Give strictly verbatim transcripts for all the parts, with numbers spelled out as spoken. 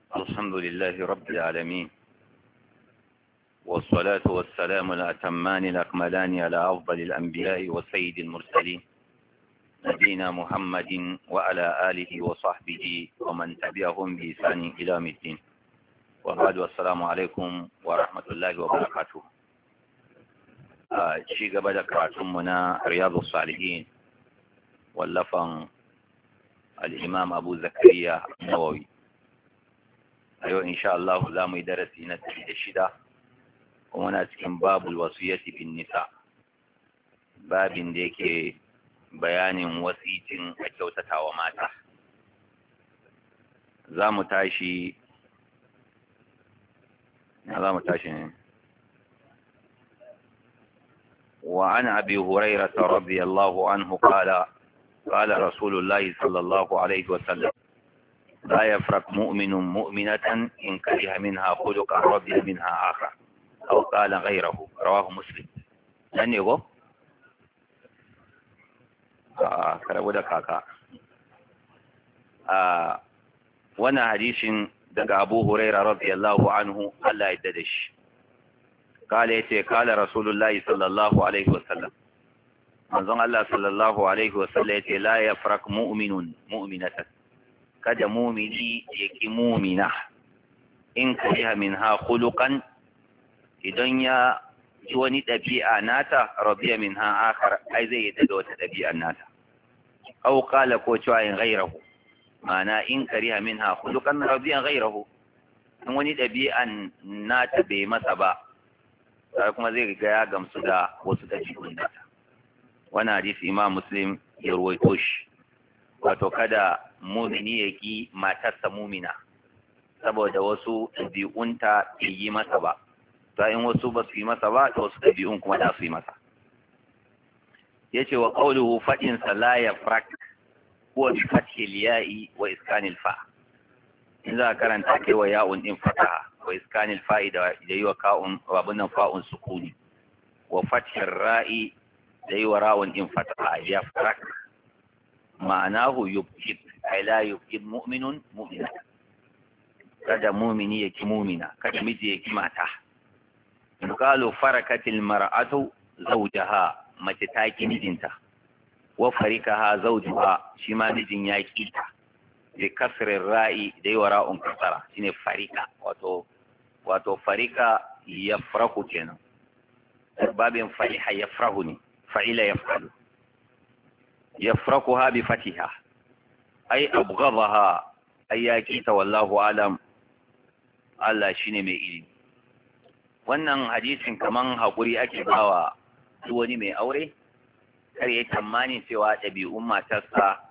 الحمد لله رب العالمين، والصلاة والسلام الأتمان الأكملان على أفضل الأنبياء وسيد المرسلين نبينا محمد وعلى آله وصحبه ومن تبعهم بإحسان إلى يوم الدين. وبعد، والسلام عليكم ورحمة الله وبركاته. شيء قبل كراتمنا رياض الصالحين واللفن الإمام أبو زكريا النووي. أيوة إن شاء الله لا مدرس نتيجة الشدة ومنا cikin babul wasiyati bin nisa, babin da yake bayanin wasicin a kyautatawa mata. Za mu tashi za mu tashi ne wa an abi hurairah radiyallahu anhu qala qala rasulullahi sallallahu alaihi wasallam لا يفرق مؤمن مؤمنة إن كره منها خلقا رضي منها آخر أو قال غيره، رواه مسلم. لن يقول آه كربو دا كاكا آه وانا حديث دقى أبو هريرة رضي الله عنه الله يددش قال يتي قال رسول الله صلى الله عليه وسلم منظم الله صلى الله عليه وسلم يتي لا يفرق مؤمن مؤمنة kada mumini ya ki mumina in kariha minha khuluqan, idan ya ji wani ɗabi'a nata rabiya minha akhar, ai zai yi da wata ɗabi'a nata. Aw qala ko cewa in ghairahu, ma'ana in kariha minha khuluqan rabiya ghairahu, in wani ɗabi'an nata bai masa ba sai kuma zai ga ya gamsu da wasu ɗabi'un nata. Wannan hadisi Imam Muslim ya ruwaito shi. Wato kada mumini ya ki matarsa mumina saboda wasu ɗabi'unta bai yi masa ba, ta in wasu ba su yi masa ba ta wasu ɗabi'un kuma da su yi masa. Ya ce wa ƙauluhu faɗinsa la ya frak ko bi fathil ya'i wa iskanil fa, in za a karanta kai wa ya'un ɗin fataha wa iskanil fa'i da yi wa ka'un abin nan fa'un sukuni wa fathir ra'i da yi wa ra'un ɗin fataha ya frak, ma'anahu yubkid ay la yubkid mu'minun mu'mina, kada mu'mini ya ki mu'mina, kada miji ya ki mata. yuqalu farakatil mar'atu zawjaha, mace ta ki mijinta, wa farikaha zawjuha, shi ma mijin ya ki ta, bi kasrin ra'i da yawa ra'un kasara shine farika, wato wato farika yafrahu kenan, babin fariha yafrahu ne, fa'ila yaf'alu. يفرقها بفتحها أي أبغضها أي يكيت والله أعلم. Allah shine mai ilimi. Wannan hadisin kaman haƙuri ake bawa duk wani mai aure, kar ya tsammani cewa ɗabi'un matarsa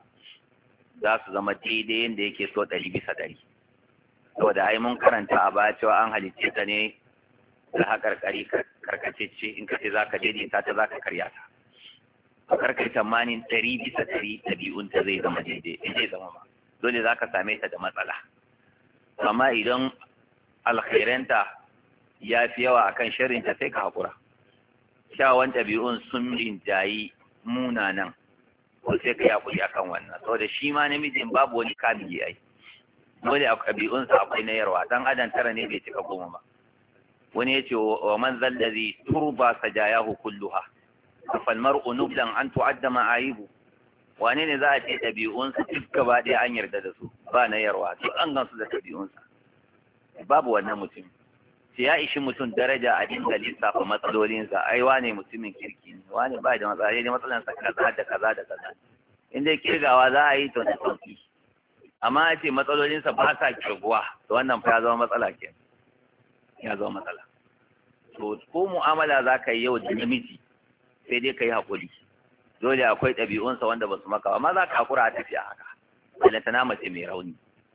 za su zama daidai yadda yake so ɗari bisa ɗari. Saboda ai mun karanta a baya cewa an halicce ta ne da haƙarƙari karkacecce, in ka ce za ka daidaita ta za ka karya ta. Kar kai tamanin ɗari bisa ɗari ɗabi'un ta zai zama daidai, in zai zama ba dole za ka same ta da matsala. Amma idan alkhairanta ya fi yawa akan sharrinta sai ka haƙura. Kyawawan ɗabi'un sun rinjayi munanan, ko sai ka yi haƙuri akan wannan, saboda shi ma namijin babu wani kamili ai, dole a ɗabi'unsa akwai na yarwa, dan adam tara ne bai cika goma ba. Wani ya ce wa man zallazi turba sajayahu kulluha falmar'u nublan an tu'adda ma'ayibu, wane ne za a ce ɗabi'unsa duk gaba ɗaya an yarda da su ba na yarwa, duk an gansu da ɗabi'unsa? Babu wannan mutum. Sai ya ishi mutum daraja a dinga lissafa matsalolinsa, ai wane mutumin kirki ne, wane ba da matsala ne, matsalansa kaza da kaza da kaza. In dai kirgawa za a yi to da sauki, amma a ce matsalolinsa ba sa kirguwa, to wannan fa ya zama matsala ke, ya zama matsala. To ko mu'amala za ka yi yau da namiji sai dai ka yi haƙuri, dole akwai ɗabi'unsa wanda ba su maka ba, amma za ka haƙura a tafiya haka, balantana mace mai rauni.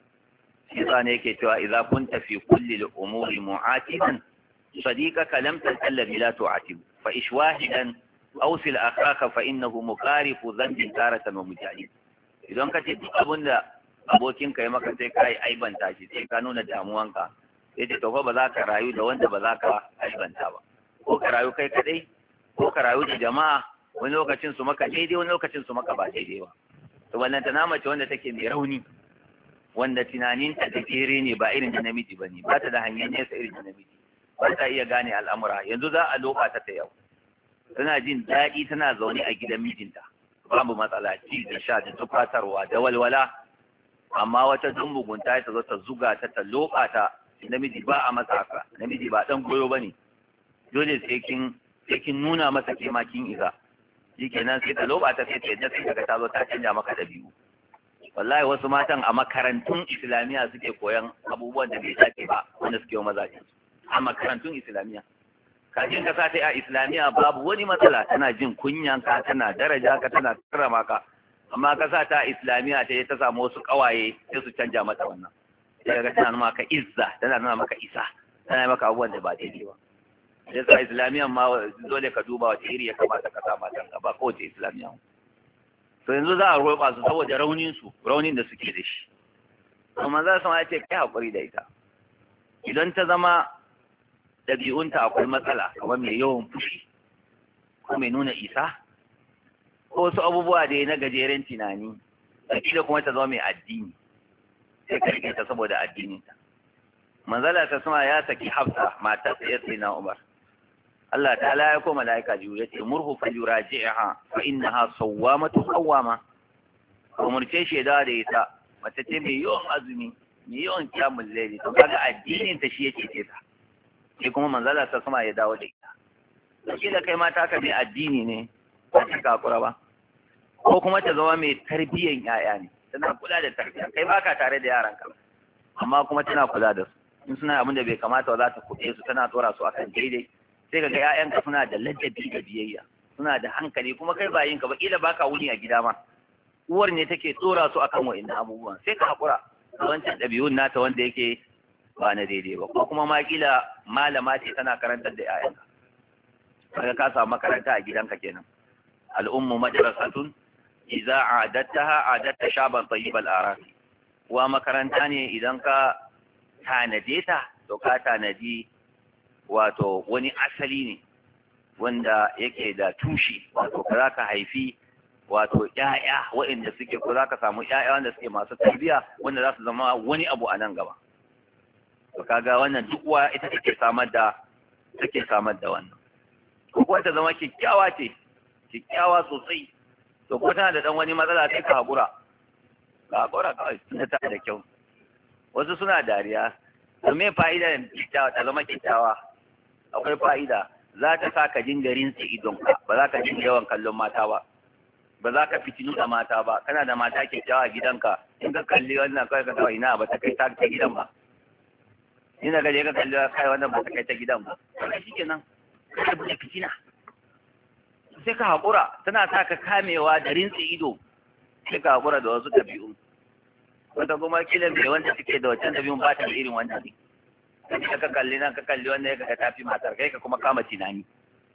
Shi sa ne yake cewa idza kunta fi kulli al-umuri mu'atiban sadiqaka lam tasallabi la tu'atib fa ish wahidan aw sil akhaka fa innahu muqarifu dhanbin taratan wa mujahid. Idan ka ce duk abin da abokinka ya maka sai ka yi aibanta shi, sai ka nuna damuwanka, sai ce to fa ba za ka rayu da wanda ba za ka aibanta ba, ko ka rayu kai kadai ko ka rayu da jama'a, wani lokacin su maka daidai wani lokacin su maka ba daidai ba. To wannan ta mace wanda take mai rauni, wanda tunaninta da kere ne ba irin da namiji ba ne, ba ta da hanyar nesa irin da namiji, ba ta iya gane al'amura. Yanzu za a loka ta ta yau, tana jin daɗi tana zaune a gidan mijinta, babu matsala, ci da sha da tufatarwa da walwala, amma wata dumbugunta ta zo ta zuga ta ta loka ta. Namiji ba a masa haka, namiji ba ɗan goyo ba ne, dole sai kin sai kin nuna masa ke ma kin isa. Shi kenan sai ta loba ta sai ta yadda sai kaga ta zo ta canja maka da biyu. Wallahi wasu matan a makarantun islamiyya suke koyan abubuwan da bai dace ba wanda suke wa mazaje a makarantun islamiyya. Kafin ka sa ta a islamiyya babu wani matsala, tana jin kunyan ka, tana daraja ka, tana karrama ka, amma ka sa ta a islamiyya ta ta samu wasu kawaye sai su canja mata wannan. Sai ga tana nuna maka izza, tana nuna maka isa, tana maka abubuwan da ba daidai ba. Sai sa islamiyan ma dole ka duba wace iri ya kamata ka sa matan ka, ba kowace islamiyya. To yanzu za a roƙa su saboda raunin su, raunin da suke da shi. Kuma za su ma ce kai hakuri da ita. Idan ta zama ɗabi'unta akwai matsala, kamar mai yawan fushi, ko mai nuna isa, ko wasu abubuwa da na gajeren tunani, da kuma ta zama mai addini. Sai ka rike ta saboda addininta. Manzala ta sama ya saki Hafsa matar sa yace na Umar. Allah ta'ala ya ko malaika jibril yace murhu falyuraji'ha fa innaha sawwamatu qawwama. Umurce shi da da ita mace ce mai yawan azumi, mai yawan kiyamul layli, to kaga addinin ta shi yake ce ta. Sai kuma manzala ta sama ya dawo da ita. Sai da kai mata ka mai addini ne ba ta kakura ba. Ko kuma ta zama mai tarbiyyan yaya ne. Tana kula da tarbiyya, kai baka tare da yaran ka, amma kuma tana kula da su. In suna abin da bai kamata ba za ta kuɗe su, tana tsora su akan daidai. Sai ka ga ƴaƴanka suna da ladabi da biyayya, suna da hankali, kuma kai ba yin ka ba, kila baka wuni a gida ma. Uwar ne take tsora su akan wa'annan abubuwan, sai ka haƙura da wancan ɗabi'un nata wanda yake ba na daidai ba. Ko kuma ma kila malama ce tana karantar da ƴaƴanka, kaga ka samu makaranta a gidanka kenan. Al'ummu madrasatun idza a'adattaha a'adatta shaban tayyibal arafi. Wa makaranta ne idan ka tanade ta, to ka tanadi wato wani asali ne wanda yake da tushe, wato ka za ka haifi wato ƴaƴa waɗanda suke, ko za ka samu ƴaƴa wanda suke masu tarbiyya wanda za su zama wani abu a nan gaba. To kaga wannan duk uwa ita take samar da take samar da wannan. Ko kuwa ta zama kyakkyawa ce, kyakkyawa sosai, to ko tana da dan wani matsala sai ka haƙura, ka haƙura kawai tunda ta da kyau. Wasu suna dariya, to me fa'ida kyakkyawa ta zama kyakkyawa? Akwai fa'ida, za ta sa ka dinga rintse idonka, ba za ka dinga yawan kallon mata ba, ba za ka fitinu da mata ba. Kana da mata kyakkyawa a gidanka, in ka kalli wannan kawai ka kawai ina ba ta kai ta gidan ba, ina gaje ka kalli kai wannan ba ta kai ta gidan ba, kai shi kenan ka bude fitina. Sai ka haƙura, tana sa ka kamewa da rintse ido, sai ka haƙura da wasu ɗabi'u. Wata kuma kila mai wanda suke da wancan ɗabi'un ba ta da irin wannan ne. Kaji ka kalli nan ka kalli wannan ya ka tafi matar kai ka kuma kama tunani.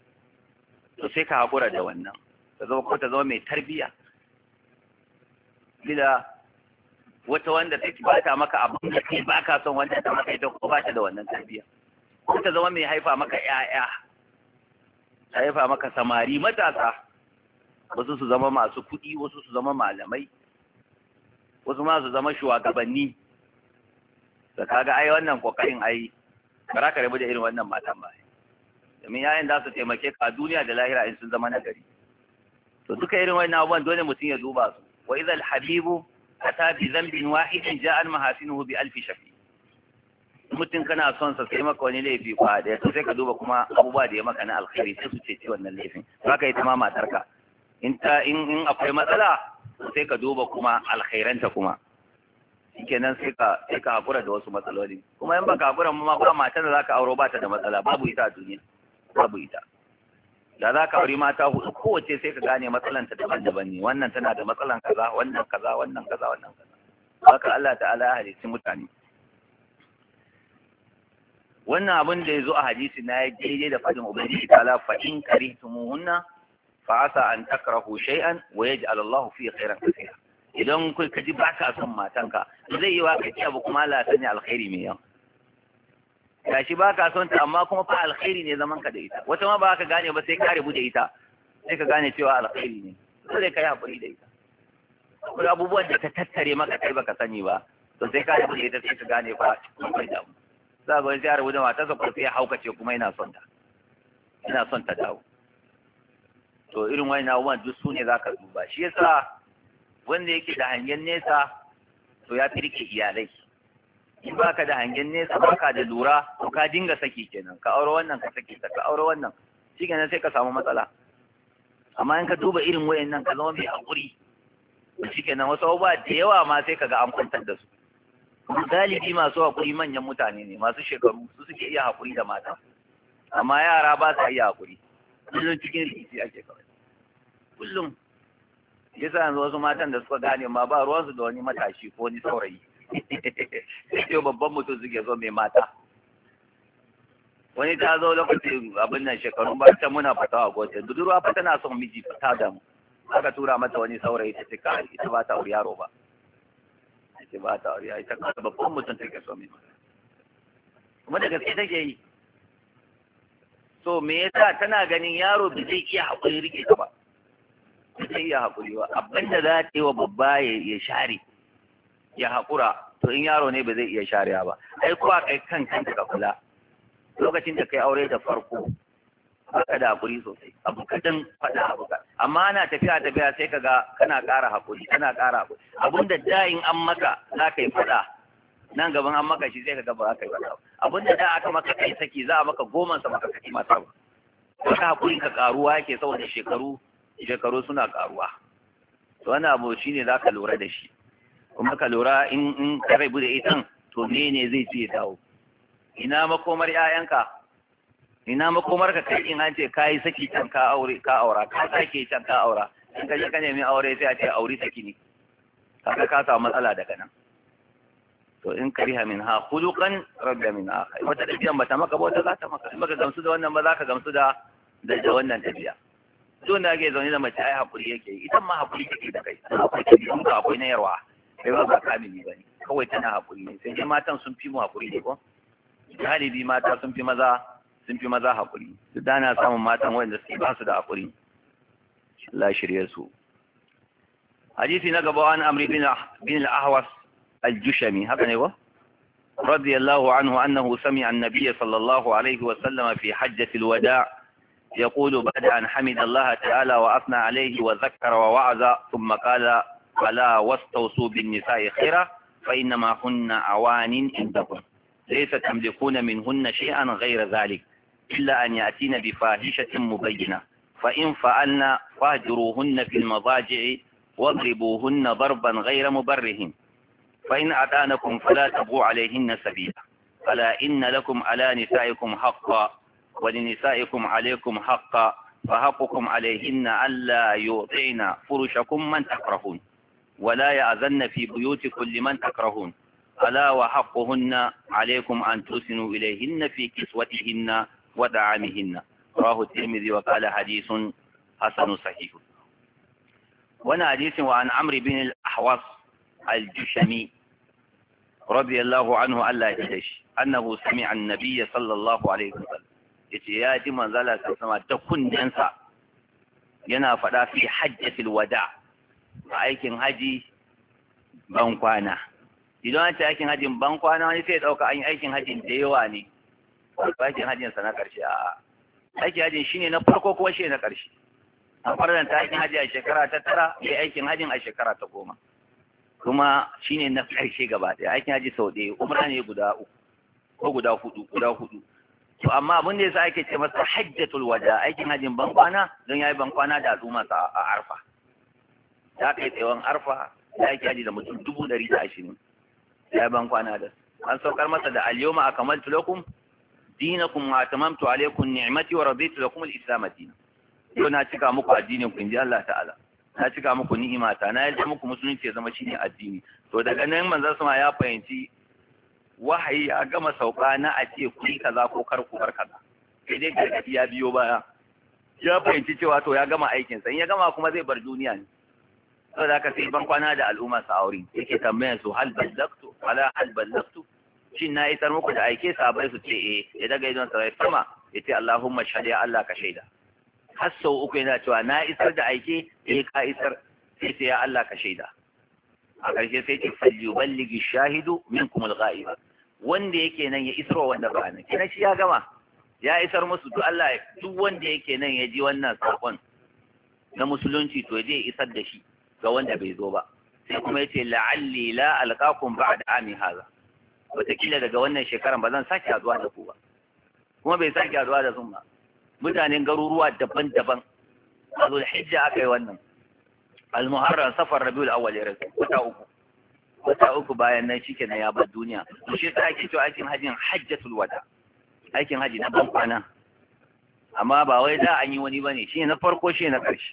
To sai ka haƙura da wannan, ta zama ko ta zama mai tarbiyya. Kila wata wanda take ba ta maka abin da kai ba ka son wanda ta maka ita ko ba ta da wannan tarbiyya. Ko ta zama mai haifa maka ƴaƴa, ta haifa maka samari matasa, wasu su zama masu kuɗi, wasu su zama malamai, wasu ma su zama shugabanni. Da kaga ai wannan kokarin ai ba za ka rabu da irin wannan matan ba, domin yayin da su taimake ka a duniya da lahira in sun zama nagari. To duka irin wannan abubuwan dole mutum ya duba su. Wa idza al-habibu ata bi dhanbin wahidin ja'a mahasinuhu bi alfi shafi. Mutum kana son sa sai maka wani laifi kwa da sai ka duba kuma abubuwa da ya maka na alkhairi sai su ce wannan laifin. Haka ita ma matarka in ta in akwai matsala sai ka duba kuma alkhairanta kuma. Shikenan sai ka sai ka hakura da wasu matsaloli. Kuma in baka hakura ma ba matar da zaka auro ba ta da matsala, babu ita a duniya, babu ita. Da za ka auri mata hudu kowace sai ka gane matsalanta daban-daban ne, wannan tana da matsalan kaza, wannan kaza, wannan kaza, wannan kaza. Haka Allah ta'ala ya halicci mutane. Wannan abin da ya zo a hadisi na ya daidai da fadin ubangiji ta'ala fa in karihtumuhunna fa asa an takrahu shay'an wa yaj'al Allah fi khairan kaseera. Idan kai ka ji ba ka son matanka zai yi wa ka ci abu kuma Allah ya sanya alkhairi mai yawa. Gashi ba ka son ta amma kuma fa alkhairi ne zaman ka da ita. Wata ma ba ka gane ba sai ka rubu da ita, sai ka gane cewa alkhairi ne, sai ka yi haƙuri da ita. Akwai abubuwan da ta tattare maka kai baka sani ba, to sai ka yi ita sai ka gane fa akwai damu za ga wani ya rubuta matarsa ko sai ya haukace kuma yana son ta ina son ta dawo. To irin wani abubuwan duk su ne za ka duba. Shi yasa wanda yake da hangen nesa to ya fi rike iyalai. In ba ka da hangen nesa ba ka da lura to ka dinga saki kenan, ka aure wannan ka saki ta, ka aure wannan shi kenan sai ka samu matsala. Amma in ka duba irin wayannan ka zama mai haƙuri to shi kenan wasu abubuwa da yawa ma sai ka ga an kwantar da su. Galibi masu haƙuri manyan mutane ne, masu shekaru su suke iya haƙuri da mata, amma yara ba sa iya haƙuri. Kullum cikin rikici ake kawai kullum. Yasa yanzu wasu matan da suka gane ma ba ruwansu da wani matashi ko wani saurayi sai ce babban mutum suke zo mai mata. Wani ta zo lokacin abin nan shekarun ba ta muna fatawa gote budurwa fa tana son miji ta damu, aka tura mata wani saurayi ta ce ka ita ba ta aure yaro ba, ita ba ta aure ita ka babban mutum take so mai mata kuma da gaske take yi. So me yasa tana ganin yaro da zai iya haƙuri rike ta ba, ba zai iya haƙuri ba. Abin da za ta yi wa babba ya share ya haƙura, to in yaro ne ba zai iya sharewa ba. Ai kuwa kai kan kanka ka kula lokacin da kai aure da farko baka da haƙuri sosai, abu kadan faɗa abu ka amma ana tafiya tafiya sai kaga kana ƙara haƙuri kana ƙara haƙuri. Abin da da in an maka za ka yi faɗa nan gaban an maka shi sai ka gaba aka yi wata abin da da aka maka kai saki za a maka goma sa maka saki mata ba. Wata haƙuri ka karuwa yake saboda shekaru shekaru suna karuwa. To wani abu shine za ka lura da shi, kuma ka lura in in ka rabu da ita to me ne zai ce dawo. Ina makomar ƴaƴanka, ina makomar ka kai in an ce ka yi saki can ka aure ka aura ka sake can ka aura, in ka je ka nemi aure sai a ce aure saki ne, kaga ka samu matsala daga nan. To in kariha min ha khuluqan radda min akhar, wata tafiyan bata maka ba wata za ta maka, in baka gamsu da wannan ba za ka gamsu da da wannan tafiya. Duk da ake zaune da mace ai hakuri yake, ita ma hakuri take da kai, akwai tafiya ka akwai na yarwa, kai ba ba kamili bane, kawai tana hakuri ne. Sai matan sun fi mu hakuri ne ko galibi mata sun fi maza sun fi maza hakuri. Duk da na samun matan wanda suke ba su da hakuri, Allah shirye su. Hadisi na gaba an Amr bin bin al-Ahwas الجشمي هكذا هو رضي الله عنه أنه سمع النبي صلى الله عليه وسلم في حجة الوداع يقول بعد أن حمد الله تعالى وأثنى عليه وذكر ووعظ ثم قال ألا واستوصوا بالنساء خيرا فإنما هن أوان عندكم ليس تملكون منهن شيئا غير ذلك إلا أن يأتين بفاحشة مبينة فإن فعلن فاهجروهن في المضاجع واضربوهن ضربا غير مبرهن فإن أتانكم فلا تبغوا عليهن سبيلا ألا إن لكم على نسائكم حقا ولنسائكم عليكم حقا فحقكم عليهن ألا يعطين فرشكم من تكرهون ولا يأذن في بيوتكم لمن تكرهون ألا وحقهن عليكم أن تحسنوا إليهن في كسوتهن ودعامهن رواه الترمذي وقال حديث حسن صحيح. وانا حديث وعن عمرو بن الأحوص الجشمي رضي الله عنه ألا يدش أنه سمع النبي صلى الله عليه وسلم يتياج من ذلك السماء تكون جنسا ينافع في حجة الوداع aikin haji ban kwana. Idan an ce aikin hajin ban kwana wani sai ya dauka an yi aikin hajin da yawa ne, aikin hajin sa na karshe. a aikin hajin shine na farko kuma shi na karshe. An faranta aikin haji a shekara ta tara, sai aikin hajin a shekara ta goma, kuma shine na karshe gaba ɗaya. Aikin haji sau ɗaya, umra ne guda uku ko guda hudu guda hudu to amma abin da yasa ake ce masa hajjatul wada, aikin hajin ban kwana, don yayi ban kwana da al'umma a Arfa. Ya kai tsawon Arfa ya yi haji da mutum dubu ɗari da ashirin, ya ban kwana da an saukar masa da al-yawma akmaltu lakum dinakum wa atamamtu alaykum ni'mati wa raditu lakum al-islam dinan. Yau na cika muku addinin ku inji Allah ta'ala, na cika muku ni'imata, na yarda muku musulunci ya zama shine addini. To daga nan manzon sama ya fahimci wahayi ya gama sauka na a ce ku yi kaza ko kar ku bar kaza, sai dai gargadi ya biyo baya. Ya fahimci cewa to ya gama aikinsa, in ya gama kuma zai bar duniya ne. saboda haka sai ban kwana da al'umma sa aure yake tambayar su hal ballaktu ala hal ballaktu, shin na isar muku da aike sabai su ce eh, ya daga idon sa sama ya ce Allahumma shahada ya Allah ka shaida. har sau uku yana cewa na isar da aike eh ka isar, sai sai ya Allah ka shaida. a ƙarshe sai ce falyuballigi shahidu minkum al-ghaiba, wanda yake nan ya isarwa wanda ba nan, kina shi ya gama ya isar musu. to Allah duk wanda yake nan ya ji wannan sakon na musulunci to je isar da shi ga wanda bai zo ba. sai kuma yace la'alli la alqakum ba'da ami hadha, wataƙila daga wannan shekaran ba zan sake haduwa da ku ba. kuma bai sake haduwa da sun ba. mutanen garuruwa daban-daban a zulhijja aka yi wannan, al-muharram safar rabiul awwal ya rasu wata uku wata uku bayan nan shikenan ya bar duniya. to shi sai ake cewa aikin hajjin hajjatul wada, aikin haji na ban kwana, amma ba wai da an yi wani bane, shi na farko shi na ƙarshe.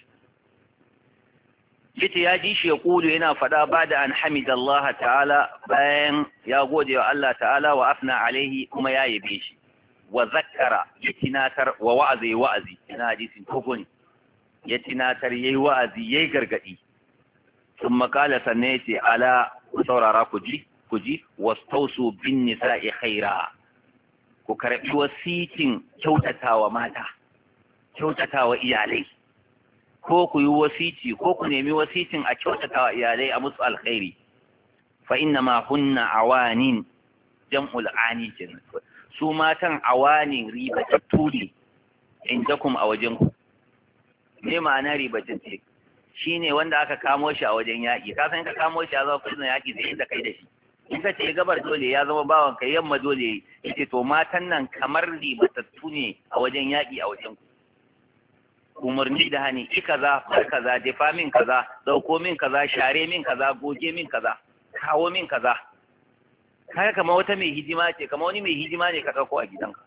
yace ya ji shi ya kudu yana faɗa ba da an hamidallah ta'ala, bayan ya gode wa Allah ta'ala wa afna alaihi kuma ya yabe shi, wa zakkara ya tinatar wa wa'azi wa'azi, ina hadisin koko ne, ya tinatar yayi wa'azi yayi gargadi. sun makala sannan yace ala ku saurara ku ji ku ji wastausu bin nisa'i khaira, ku karbi wasitin kyautatawa mata, kyautatawa iyalai, ko ku yi wasiti ko ku nemi wasitin a kyautatawa iyalai a musu alkhairi. fa inna ma hunna awanin, jam'ul ani kenan, su matan awanin ribatattu ne indakum a wajen ku. me ma'ana ribatacce? shine wanda aka kamo shi a wajen yaƙi, ka san ka kamo shi a zama kullun yaƙi sai inda kai da shi, in ka ce gabar dole ya zama bawan kai, yamma dole yace to matan nan kamar ribatattu ne a wajen yaƙi a wajen ku. umarni da hani, ki kaza bar kaza, jefa min kaza, dauko min kaza, share min kaza, goge min kaza, kawo min kaza. kai kama wata mai hidima ce, kama wani mai hidima ne ka dauko a gidanka.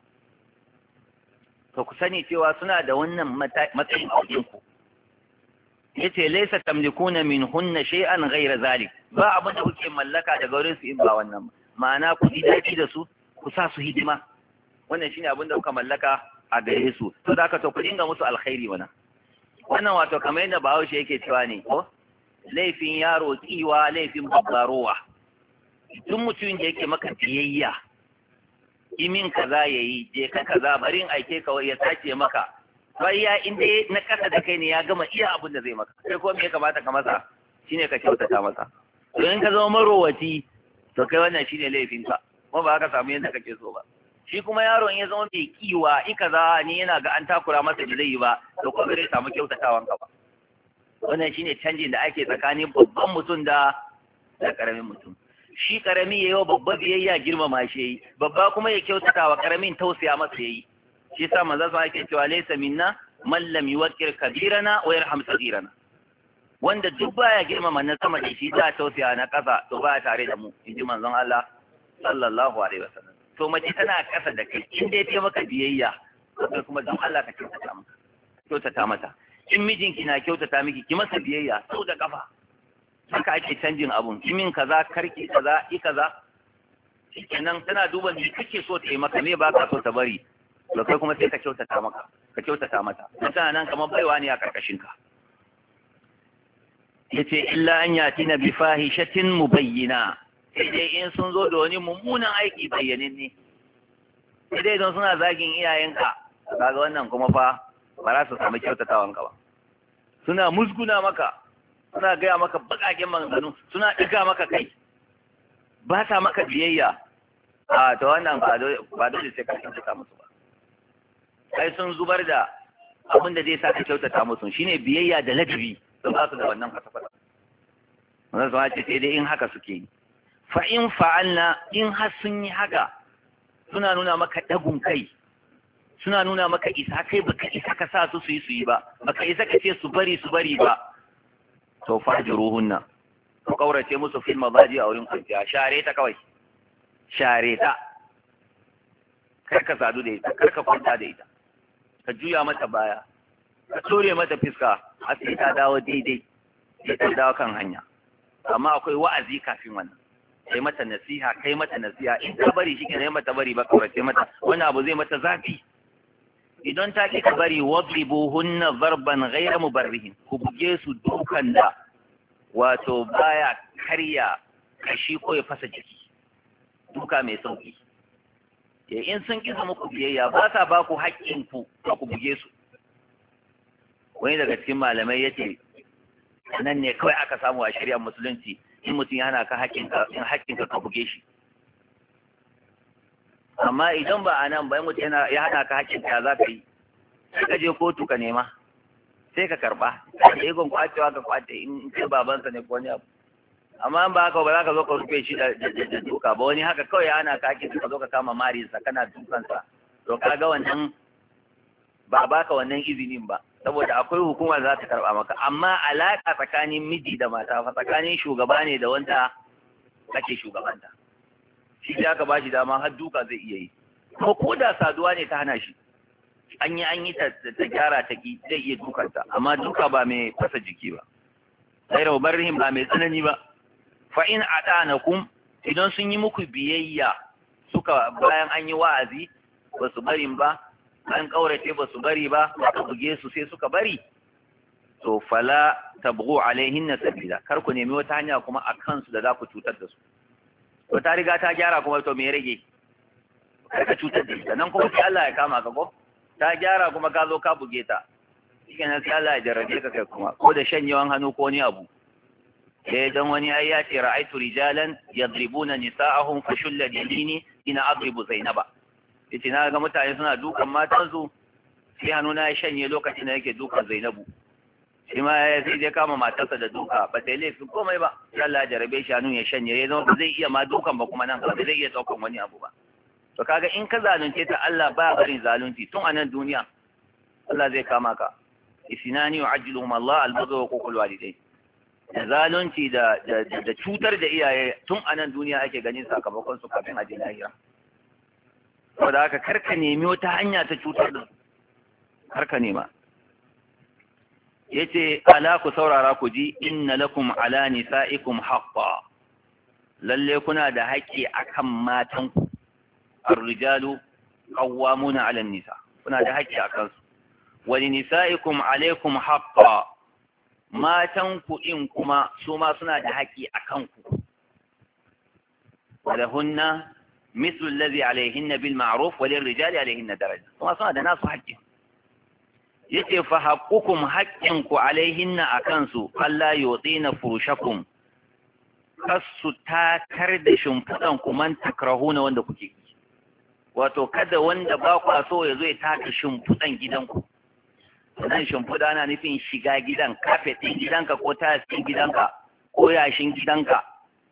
to ku sani cewa suna da wannan matsayin a wajen ku. yace laysa tamlikuna minhunna shay'an ghayra zalik, ba abin da kuke mallaka daga wurin su in ba wannan ba. ma'ana ku ji daki da su, ku sa su hidima, wannan shine abin da kuka mallaka a gare su. to da ka to ku dinga musu alkhairi wannan. wannan wato kamar yadda Bahaushe yake cewa ne ko laifin yaro tsiwa laifin babbarowa. duk mutumin da yake maka biyayya, imin kaza yayi, je ka kaza, barin aike ka ya sace maka, bai ya inda na kasa da kai ne ya gama iya abin da zai maka, sai ko me ya kamata ka masa shine ka kyautata masa. to in ka zama marowaci to kai wannan shine laifin ka, kuma ba ka samu yadda kake so ba. shi kuma yaron ya zama mai kiwa ika za ni yana ga an takura masa da zai yi ba, to kuma bai samu kyautatawan ka ba. wannan shine canjin da ake tsakanin babban mutum da da karamin mutum. shi karami yayi wa babba biyayya girmama shi yayi, babba kuma ya kyautata wa karamin tausaya masa yayi. shi yasa manzo sa yake cewa laysa minna man lam yuwaqqir kabirana wa yarham saghirana, wanda duk baya girmama na sama da shi da tausaya na kasa to baya tare da mu, inji manzon Allah sallallahu alaihi wasallam. to mace tana kasa da kai, in dai ta maka biyayya kai kuma don Allah ka kyautata mata kyautata mata. in mijinki na kyautata miki ki masa biyayya sau da kafa. haka ake canjin abun, ki min kaza karki kaza i kaza, shikenan tana duba ni kake so ta yi maka, me ba ka so ta bari, to kai kuma sai ka kyautata maka ka kyautata mata. tana nan kamar baiwa ne a karkashin ka. yace illa an yatina bi fahishatin mubayyina, sai dai in sun zo da wani mummunan aiki bayyanin ne, sai dai don suna zagin iyayenka, kaga wannan kuma fa ba za su samu kyautatawan ka ba. suna musguna maka, suna gaya maka baƙaƙen maganganu, suna ɗiga maka kai, ba sa maka biyayya, a ta wannan ba dole sai ka kyautata musu ba. kai sun zubar da abin da zai sa ka kyautata musu shine biyayya da ladabi, sun ba su da wannan kwata-kwata. wannan zama ce sai dai in haka suke yi. fa in fa'alna, in har sun yi haka, suna nuna maka dagun kai, suna nuna maka isa, kai baka isa ka sa su su yi su yi ba, baka isa ka ce su bari su bari ba, to fahjuruhunna, ku kaurace musu fil mabaji a wurin kwanciya, share ta kawai, share ta, kar ka sadu da ita, kar ka kwanta da ita, ka juya mata baya, ka tsore mata fiska har sai ta dawo daidai, sai ta dawo kan hanya. amma akwai wa'azi kafin wannan, kai mata nasiha, kai mata nasiha, in ta bari shi ke mata bari ba, kaurace mata, wannan abu zai mata zafi. idan ta ki ka bari, wadribuhunna zarban ghayra mubarrihin, ku buge su dukan da wato baya karya kashi ko ya fasa jiki, duka mai sauki. in sun kisa muku biyayya, ba sa ba ku haƙƙin ku ba, ku buge su. wani daga cikin malamai yace nan ne kawai aka samu a shari'ar musulunci in mutum ya hana ka haƙƙinka in haƙƙinka ka buge shi. Amma idan ba a nan ba mutum yana ya hana ka haƙƙinka za ka yi, sai ka je kotu ka nema sai ka karɓa, da ikon kwacewa ka kwace in kai babansa ne ko wani abu. Amma ba haka ba za ka zo ka rufe shi da duka ba, wani haka kawai ya hana ka haƙƙinka ka zo ka kama marinsa kana dukansa, to ka ga wannan ba ba ka wannan izinin ba, saboda akwai hukuma za ta karɓa maka. Amma alaƙa tsakanin miji da mata fa tsakanin shugaba ne da wanda ake shugabanta, shi da aka ba shi dama har duka zai iya yi, ko ko da saduwa ne ta hana shi, an yi an yi ta gyara ta ki zai iya dukanta, amma duka ba mai fasa jiki ba, sai da barrihim ba mai tsanani ba. Fa in atanakum, idan sun yi muku biyayya suka bayan an yi wa'azi ba su bari ba, an kaurace ba su bari ba, aka buge su sai suka bari, to fala tabghu alaihinna sabila, kar ku nemi wata hanya kuma a kansu da za ku cutar da su. To ta riga ta gyara kuma to me rage, kar ka cutar da ita, nan kuma sai Allah ya kama ka ko ta gyara kuma ka zo ka buge ta, shikenan sai Allah ya jarrabe ka kai kuma ko da shanyewan hannu ko ni abu. Eh dan wani ai ya ce ra'aytu rijalan yadribuna nisa'ahum fa shulla yamini ina adribu zainaba, yace na ga mutane suna dukan matansu sai hannuna ya shanye lokacin da yake dukan Zainabu, shi ma ya sai je kama matarsa da duka ba ta yi laifin komai ba, sai Allah ya jarabe shi hannun ya shanye, ya zama ba zai iya ma dukan ba kuma nan ba zai iya daukan wani abu ba. To kaga in ka zalunce ta Allah ba barin zalunci tun a nan duniya, Allah zai kama ka. Isinani yu'ajjiluhum Allah al-baghy wa uququl walidayn. Da zalunci da da cutar da iyaye tun a nan duniya ake ganin sakamakon su kafin a je lahira. Saboda haka karka nemi wata hanya ta cutar da su, karka nema. Yace ala ku saurara ku ji, inna lakum ala nisa'ikum haqqan, lalle kuna da haƙƙi akan matanku. Ar-rijalu qawwamuna 'ala an-nisa, kuna da haƙƙi akan su. Wa li nisa'ikum 'alaykum haqqan, matanku in kuma su ma suna da haƙƙi akan ku. Wa lahunna mithlu alladhi 'alayhinna bil ma'ruf wa lir-rijali 'alayhinna daraja, kuma suna da nasu haƙƙi. Yace fa haqqukum haqqinku alaihinna akansu alla yutina furushakum, kasu takar da shimfidan ku man takrahuna wanda kuke ki, wato kada wanda ba ku so ya zo ya taka shimfidan gidanku. Wannan shimfida ana nufin shiga gidan, kafet din gidanka ko tiles din gidanka ko yashin gidanka.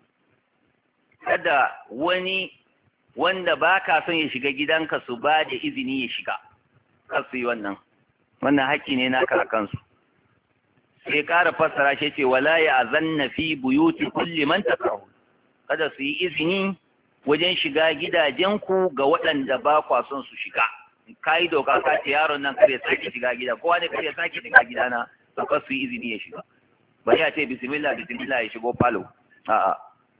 Kada wani wanda ba ka son ya shiga gidanka su ba da izini ya shiga, kasu yi wannan. Wannan haƙƙi ne naka a kansu. Sai ƙara fassara shi ce wala ya azanna fi buyuti kulli man takrahu, kada su yi izini wajen shiga gidajenku ga waɗanda ba kwa son su shiga. Kai doka ka ce yaron nan kare sake shiga gida, kowa ne kare sake shiga gida na, to ka su yi izini ya shiga. Bari a ce bismillah bismillah ya shigo falo. A'a.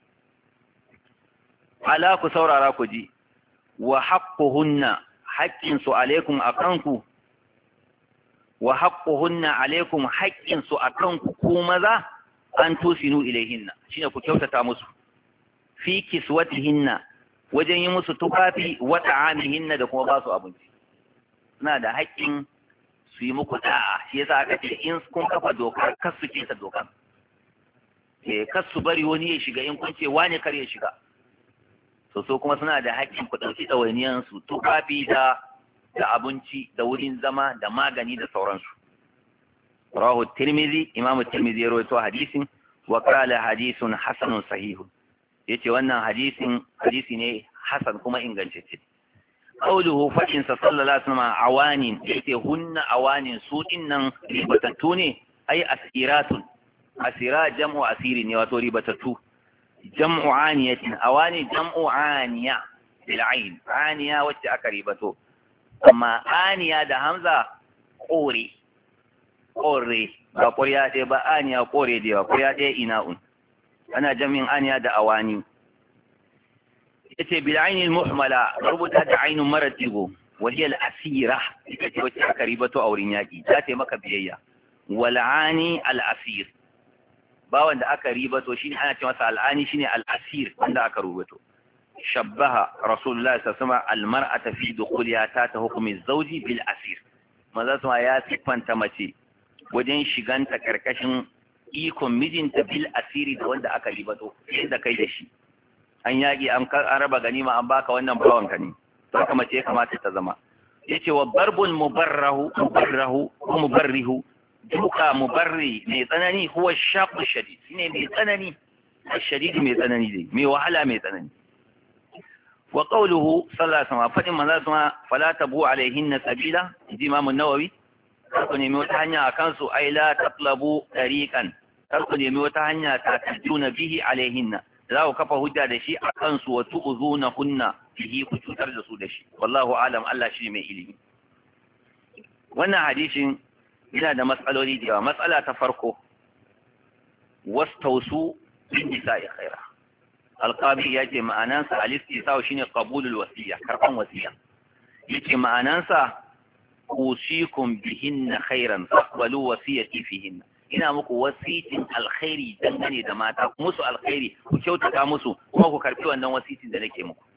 Ala ku saurara ku ji, wa haqquhunna, haƙƙin su alaikum akanku, wa haqquhunna alaikum, haqqin su akan ku ku maza, an tusinu ilaihinna, shine ku kyautata musu fi kiswatihinna, wajen yi musu tufafi, wa ta'amihinna, da kuma ba su abinci. Suna da haƙƙin su yi muku da'a, shi yasa aka ce in kun kafa dokar kar su ce ta dokar, eh kar su bari wani ya shiga, in kun ce wani kar ya shiga, so so kuma suna da haƙƙin ku ɗauki ɗawainiyan su, tufafi da da abinci da wurin zama da magani da sauransu. Rawahu Tirmidhi, Imam Tirmidhi ya rawaito hadisin, wa qala hadithun hasanun sahih, yace wannan hadisin hadisi ne hasan kuma ingantacce. Qawluhu fa in sallallahu alaihi wasallam awanin, yace hunna awanin, su dinnan ribatattu ne, ai asiratun, asira jam'u asiri ne, wato ribatattu. Jam'u aniyatin, awani jam'u aniya bil ain, aniya wacce aka ribato. Amma aniya da hamza kore kore ba ƙwarya ɗaya ba, aniya kore da yawa, ƙwarya ɗaya ina'un, ana jami'in aniya da awani. Yace bil ainil muhmala, rubuta da ainun mara digo, wa hiya al asira, ita ce wacce aka ribato a wurin yaƙi, za ta yi maka biyayya. Wal ani al asir, ba wanda aka ribato shine ana ce masa al ani, shine al asir wanda aka rubuto. Shabbaha Rasulullah sallallahu alaihi wasallam al-mar'ata fi dukhuliha ta hukmi zawji bil asir, maza su ya siffanta mace wajen shiganta karkashin ikon mijinta bil asiri da wanda aka ribato inda kai da shi an yaƙi an raba ganima an baka wannan bawanka ne to haka mace ya kamata ta zama yace wa barbun mubarrahu mubarrahu ko mubarrihu duka mubarri mai tsanani huwa shaqu shadid shine mai tsanani shadid mai tsanani dai mai wahala mai tsanani wa qawluhu sallallahu alaihi wasallam fadin manzo kuma fala tabu alaihinna sabila imam an-nawawi ku nemi wata hanya akan su ai la tatlabu tariqan ku nemi wata hanya ta tajuna bihi alaihinna za ku kafa hujja da shi akan su wa tu'zunahunna bihi ku cutar da su da shi wallahu alam Allah shi mai ilimi wannan hadisin yana da matsaloli da yawa matsala ta farko wastausu bin nisa'i khaira alqabi yace ma'anansa al-istisau shine qabulul wasiya karban wasiya yace ma'anansa usikum bihinna khairan faqbalu wasiyati fihinna ina muku wasitin alkhairi dangane da mata musu alkhairi ku kyautata musu kuma ku karbi wannan wasitin da nake muku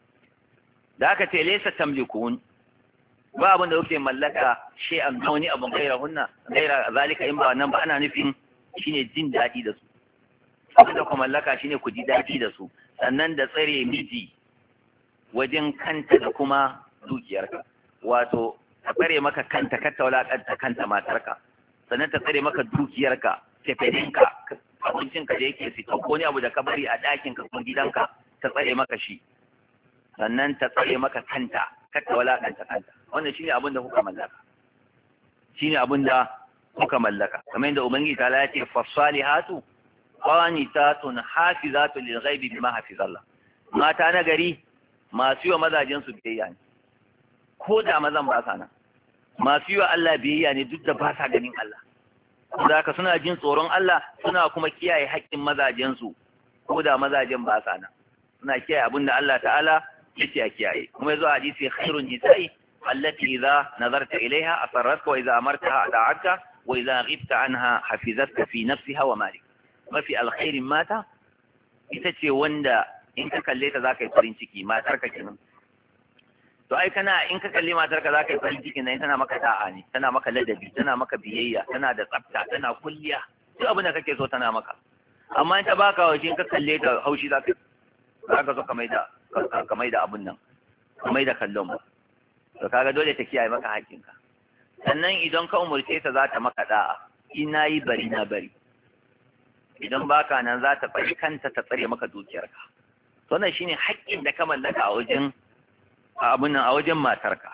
da aka ce laysa tamlikun ba abin da kuke mallaka shi an wani abun gaira hunna gaira zalika in ba nan ba ana nufin shine jin dadi da su abin da ku mallaka shine ku ji dadi da su sannan da tsare miji wajen kanta da kuma dukiyarka wato ta tsare maka kanta ka taulakanta kanta matarka sannan ta tsare maka dukiyarka tafiyinka abincinka da yake fita ko ne abu da ka bari a ɗakinka ko gidanka ta tsare maka shi sannan ta tsare maka kanta kata walakanta kanta wannan shine abin da kuka mallaka shine abin da kuka mallaka kamar yadda ubangiji ta ya ce fasalihatu qanitatun hafizatu lil ghaibi bima hafizallah mata na gari masu yi mazajen su biyayya ne ko da mazan ba sa nan masu yi wa Allah biyayya ne duk da ba sa ganin Allah da haka suna jin tsoron Allah suna kuma kiyaye haƙƙin mazajen su ko da mazajen ba sa nan suna kiyaye abin da Allah ta'ala yace a kiyaye kuma yazo hadisi khairun nisa'i allati idza nazarta ilaiha asarratka wa idza amartaha ata'atka wa idza ghibta anha hafizatka fi nafsiha wa malik mafi alkhairin mata ita ce wanda in ka kalle ta zaka yi farin ciki matar ka kenan to ai kana in ka kalle matar ka zaka yi farin ciki nan tana maka da'a ne tana maka ladabi tana maka biyayya tana da tsafta tana kulliya duk abin da kake so tana maka amma in ta baka waje in ka kalle ta haushi zaka zaka so ka maida ka maida abun nan ka maida kallon ba to kaga dole ta kiyaye maka haƙƙinka sannan idan ka umurce ta za ta maka da'a ina yi bari na bari idan baka nan za ta bari kanta ta tsare maka dukiyarka to wannan shine haƙƙin da ka mallaka a wajen abun nan a wajen matarka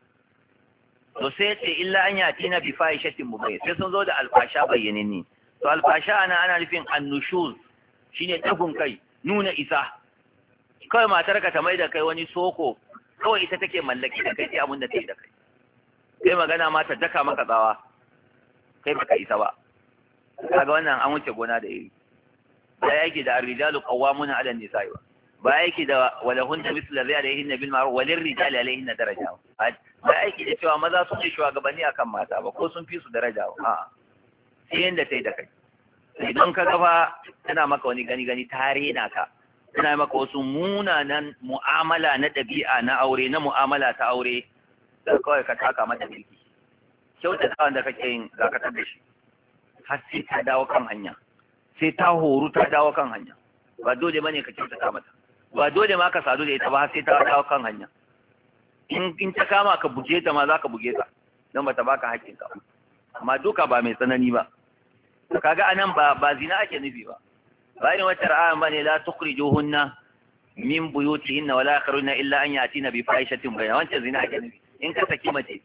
to sai ce illa an yati na bi fahishatin mubayyin sai sun zo da alfasha bayyaninni to alfasha ana ana nufin annushuz shine tagun kai nuna isa kawai matarka ta mai da kai wani soko kawai ita take mallaki da kai sai abin da ta yi da kai sai magana ma ta daka maka tsawa kai baka isa ba kaga wannan an wuce gona da iri ba yake da ar-rijalu qawwamuna 'ala an-nisa'i ba yake da walahun da misla zai alaihin bil ma'ruf walil rijali alaihin daraja ba yake da cewa maza sun yi shugabanni akan mata ba ko sun fi su daraja ba a'a sai yanda ta yi da kai idan ka gafa tana maka wani gani gani ta rena ka tana maka wasu munanan mu'amala na ɗabi'a na aure na mu'amala ta aure da kawai ka taka mata birki kyauta ta wanda kake yin zakatar da shi har sai ta dawo kan hanya sai ta horu ta dawo kan hanya ba dole bane ka kyautata mata ba dole ma ka sadu da ita ba har sai ta dawo kan hanya in in ta kama ka buge ta ma za ka buge ta don ba ta baka haƙƙin ka amma duka ba mai tsanani ba kaga anan ba ba zina ake nufi ba bayan wata ra'ayan bane la tukhrijuhunna min buyutihinna wala yakhrujna illa an yatina bi fahishatin bayna wancan zina ake nufi in ka saki mace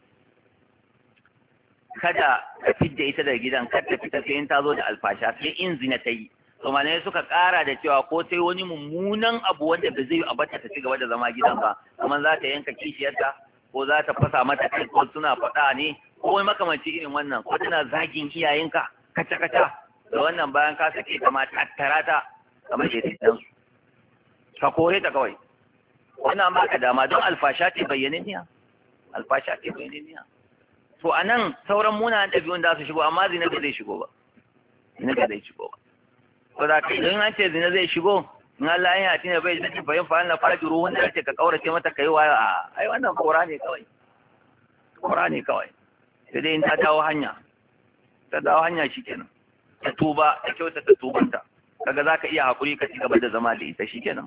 kada ka fidda ita daga gidan kada ta fita sai in ta zo da alfasha sai in zina ta yi to malai suka kara da cewa ko sai wani mummunan abu wanda ba zai yi a bata ta ci gaba da zama gidan ba kamar za ta yanka kishiyarta ko za ta fasa mata kai ko suna faɗa ne ko wai makamanci irin wannan ko tana zagin iyayenka kaca kaca da wannan bayan ka sake ta ma tattara ta kamar da titan su ka kore ta kawai wannan ba ka dama don alfasha ce bayyananniya alfasha ce bayyananniya to anan sauran munanan ɗabi'un da su shigo amma zina ba zai shigo ba zina ba zai shigo ba ko da ka idan an ce zina zai shigo in Allah ya tina bai da bayan fa Allah fajiru wanda ake ka kaurace mata kai wa a ai wannan kora ne kawai kora ne kawai sai dai in ta dawo hanya ta dawo hanya shikenan ta tuba ta kyautata tubanta kaga zaka iya hakuri ka ci gaba da zama da ita shikenan.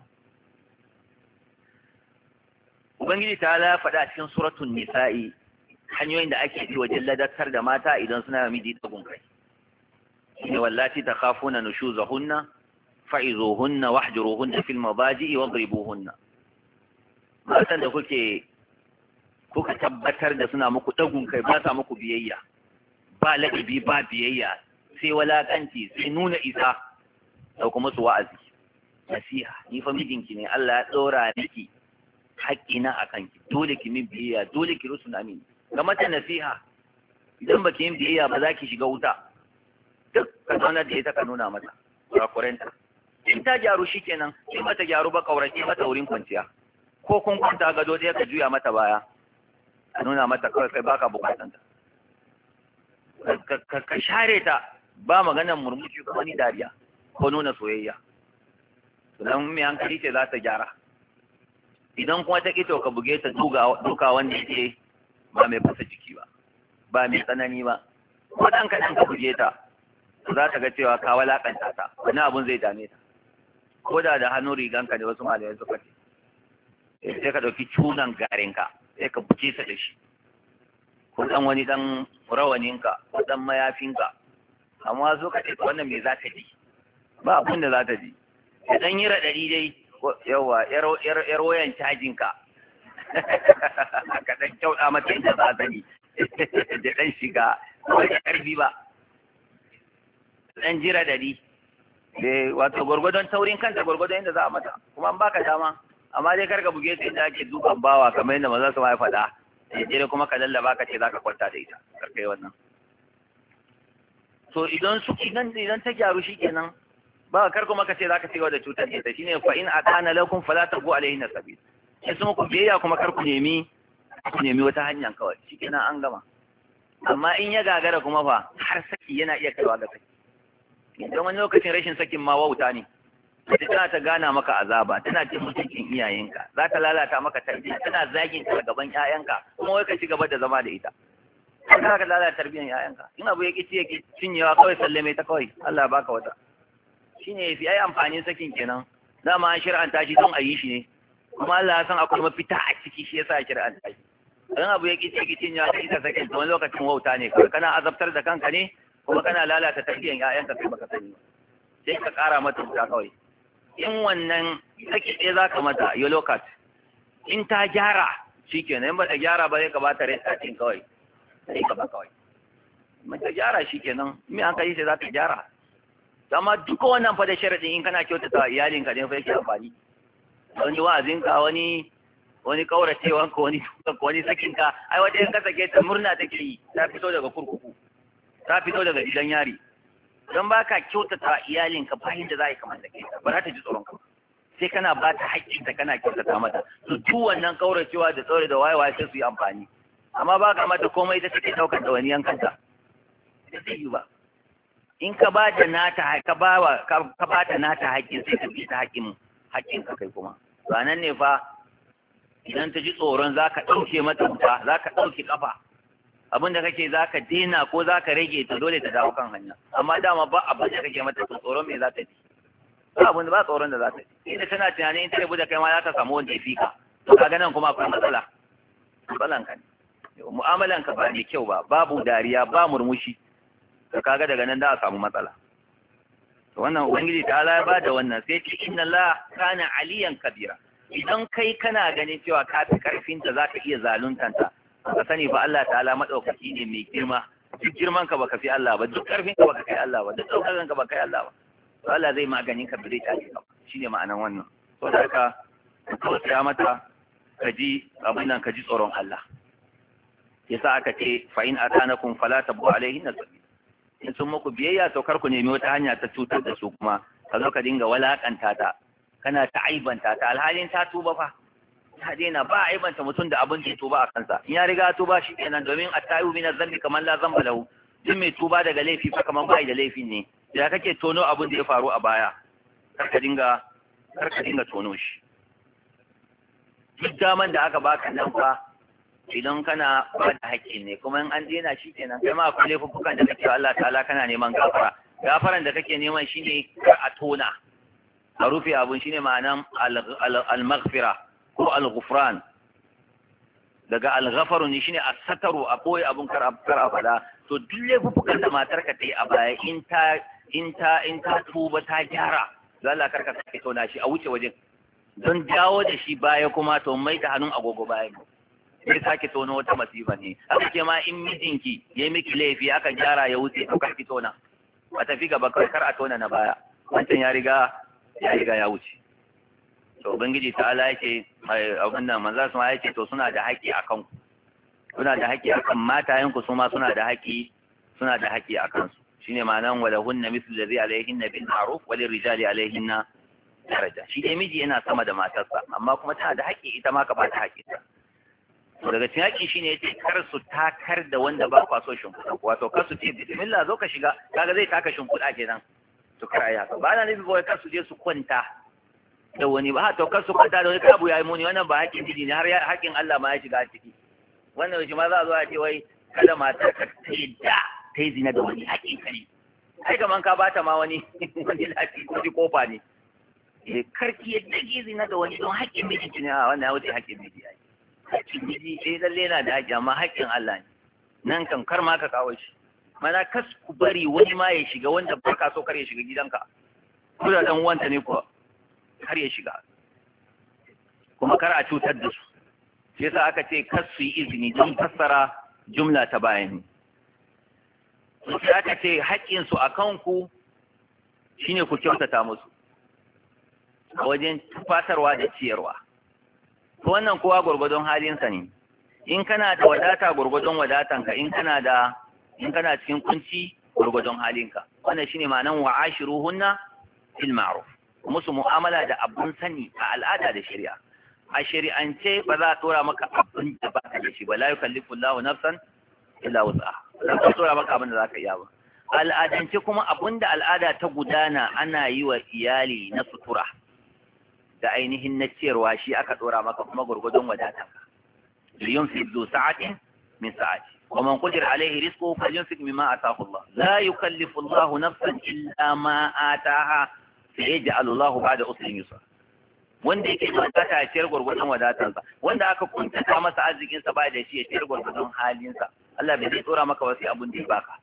Ubangiji ta ala faɗa cikin suratul nisa'i hanyoyin da ake bi wajen ladattar da mata idan suna miji tsagun kai. ne wallati takhafuna nushuzahunna fa'izuhunna wahjuruhunna fil mabaji'i wadribuhunna. Matan da kuke kuka tabbatar da suna muku tsagun kai ba sa muku biyayya ba ladabi ba biyayya sai walakanci sai nuna isa da kuma su wa'azi nasiha ni fa mijinki ne Allah ya tsora miki haƙƙina a kanki dole ki min biyayya dole ki rusuna min ga mata nasiha idan baki yin biyayya ba za ki shiga wuta duk ka zauna da ita ka nuna mata kurakurenta in ta gyaru shikenan in mata gyaru ba kaurace mata wurin kwanciya ko kun kwanta gado ɗaya ka juya mata baya ka nuna mata kawai kai baka bukatanta ka share ta ba maganar murmushi kuma ni dariya ko nuna soyayya don mai hankali ce za ta gyara idan kuma ta kito ka buge ta duka wanda yake ba mai fasa jiki ba ba mai tsanani ba ko dan ka dan ka buge ta za ta ga cewa ka walakanta ta wani abun zai dame ta ko da da hannun riganka da wasu malamai suka ce sai ka dauki cunan garinka sai ka buge ta da shi ko dan wani dan rawaninka ko dan mayafinka amma zo ka ce wannan me za ta ji ba abin da za ta ji ya dan yi raɗaɗi dai yawa yar wayan cajinka ka dan kyauɗa mata inda za ta yi da dan shiga ba da ƙarfi ba dan ji raɗaɗi wato gwargwadon taurin kanta gwargwadon inda za a mata kuma an baka dama amma dai karka buge su inda ake dukan bawa kamar yadda maza su ma ya faɗa sai kuma ka lallaba ka ce za ka kwanta da ita karka yi wannan to idan su idan idan ta gyaru shikenan ba kar kuma ka ce zaka cigaba da cutar da ita shine fa in atana lakum fala tabu alaihin sabil sai sun ku biyayya kuma kar ku nemi ku nemi wata hanyar kawai shikenan an gama amma in ya gagara kuma fa har saki yana iya kaiwa ga saki idan wani lokacin rashin sakin ma wauta ne ita tana ta gana maka azaba tana cin mutuncin iyayenka za ta lalata maka tarbiyya tana zagin ta gaban ƴaƴanka kuma wai ka ci gaba da zama da ita haka ka lalata tarbiyyar ƴaƴanka in abu yake ci yake cinyewa kawai sallame ta kawai Allah baka wata shine yafi ai amfanin sakin kenan dama an shir'anta shi don a yi shi ne kuma Allah ya san akwai mafita a ciki shi yasa ya shir'anta shi dan abu yake ci yake cinyewa sai ka sakin to wani lokacin wauta ne kawai kana azabtar da kanka ne kuma kana lalata tarbiyyar ƴaƴanka sai baka sani sai ka ƙara mata wuta kawai in wannan saki ɗaya za ka mata ya lokat in ta gyara shikenan in ba ta gyara ba sai ka ba ta rai ɗin kawai sai ka ba kawai in ta gyara shikenan me an kai sai za ta gyara amma duka wannan fa da sharadin in kana kyautata iyalinka ne fa yake amfani wani wa'azinka wani wani kauracewanka wani wani sakinka ai wata in ka sake ta murna take yi ta fito daga kurkuku ta fito daga gidan yari don baka kyautata iyalinka bayan da za ka kamar da ke ba za ta ji tsoron ka sai kana ba ta haƙƙinta kana kyautata mata su tu wannan kauracewa da tsore da wayewa sai su yi amfani amma ba ka mata komai da take ɗaukar da wani yankanta da zai yi ba in ka ba da nata ka ba wa ka ba ta nata haƙƙin sai ka bi ta haƙƙin haƙƙin ka kai kuma ranan ne fa idan ta ji tsoron za ka ɗauke mata wuta za ka ɗauke ƙafa abin da kake za ka daina ko za ka rage ta dole ta dawo kan hanya amma dama ba abin da kake mata tsoron me za ta ji ba abin da ba tsoron da za ta ji inda tana tunanin in ta rabu da kai ma za ta samu wanda ya fi ka to kaga nan kuma akwai matsala matsalan ka ne mu'amalan ka ba mai kyau ba babu dariya ba murmushi to kaga daga nan da a samu matsala to wannan ubangiji ta Allah ya bada wannan sai ce inna Allah kana aliyan kabira idan kai kana ganin cewa ka fi karfin ta zaka iya zaluntanta ka sani fa Allah ta'ala madaukaki ne mai girma duk girman ka baka fi Allah ba duk karfin ka baka kai Allah ba duk daukakan ka baka kai Allah ba to Allah zai maganin ka bai tashi ka shine ma'anan wannan to da haka ka tausaya mata ka ji abin nan ka ji tsoron Allah yasa aka ce fa in atanakum fala tabu alaihin sabil in sun muku biyayya to kar ku nemi wata hanya ta cutar da su kuma ka zo ka dinga walakanta ta kana ta aibanta ta alhalin ta tuba fa ta daina ba a aibanta mutum da abin da ya tuba a kansa in ya riga tuba shi kenan domin a tayu min zambi kamar la zamba lahu duk mai tuba daga laifi fa kamar bai da laifin ne da kake tono abin da ya faru a baya kar ka dinga kar ka dinga tono shi duk daman da aka baka nan fa idan kana ba da haƙƙi ne kuma in an daina shi kenan kai ma akwai laifuffukan da kake Allah ta'ala kana neman gafara gafaran da kake neman shine kar a tona a rufe abun, shine ma'anan al-maghfira ko al-ghufran. daga al-ghafaru ne shine as-sataru, a boye abun kar a fada. to duk laifukan da matarka ta yi a baya in ta in ta in ta tuba ta gyara, to Allah karka sake tona shi, a wuce wajen, don jawo da shi baya kuma to mai da hannun agogo baya sai sake tona wata masifa ne. Haka ke ma in mijinki yayi miki laifi aka gyara ya wuce, to karki tona, a tafi gaba kar a tona na baya, wancan ya riga ya riga ya wuce. to ubangiji ta Allah yake abin nan manzo sun yake to suna da haƙi akan ku, suna da haƙi akan matayen ku, su ma suna da haƙi suna da haƙi akan su. shine ma'anan walahunna mithlu alladhi alayhinna bil ma'ruf wa lirrijali alayhinna daraja. shi dai miji yana sama da matarsa, amma kuma tana da haƙi ita ma ka ba ta haƙinta. to daga cikin haƙi shine yace kar su takar da wanda ba kwa so shimfiɗa, wato kar su ce bismillah zo ka shiga, kaga zai taka shimfiɗa kenan. to kar ayi haka, ba na nufi kawai kar su je su kwanta da wani ba, to kar su kwanta da wani kabu yayi muni, wannan ba haƙin miji ne, har haƙin Allah ma ya shiga ciki. wannan shi ma za a zo a ce wai kada matar ka ta yadda ta yi zina da wani, haƙin ka ne. ai kaman ka bata ma wani wani lafi ko kofa ne. eh karki yadda ki zina da wani don haƙin miji ne, a wannan ya wuce haƙin miji ai. haƙin miji eh lalle na da haƙi, amma haƙin Allah ne, nan kan kar ma ka kawo shi. mana kas ku bari wani ma ya shiga wanda ba ka so kar ya shiga gidanka, ko da dan uwanta ne kuwa kar ya shiga, kuma kar a cutar da su. shi yasa aka ce kas su yi izini don fassara jumla ta bayani. sai aka ce haƙƙin su akan ku shine ku kyautata musu a wajen tufatarwa da ciyarwa. to wannan kowa gurgurdon halinsa ne. in kana da wadata gurgurdon wadatanka, in kana da in kana cikin kunci gurgurdon halinka. wannan shine ma'anan wa ashiruhunna fil ma'ruf, musu mu'amala da abun sani a al'ada da shari'a. a shari'ance ba za a tora maka abin da ba ka da shi ba, la yukallifu Allahu nafsan illa wus'aha, za ka tora maka abin da za ka iya ba. al'adance kuma abin da al'ada ta gudana ana yi wa iyali na sutura da ainihin na ciyarwa, shi aka tora maka kuma gurgurdon wadatanka. liyunfiq zu sa'atin min sa'ati wa man qadira alayhi rizquhu falyunfiq mimma ataahu Allah, la yukallifu Allahu nafsan illa ma ataaha sayaj'alu Allahu ba'da usrin yusra. wanda yake da wadata ya ciyar gurgurdon wadatansa, wanda aka kuntata masa arzikinsa ba da shi ya ciyar gurgurdon halinsa. Allah bai zai tsora maka wasu abun da ya baka.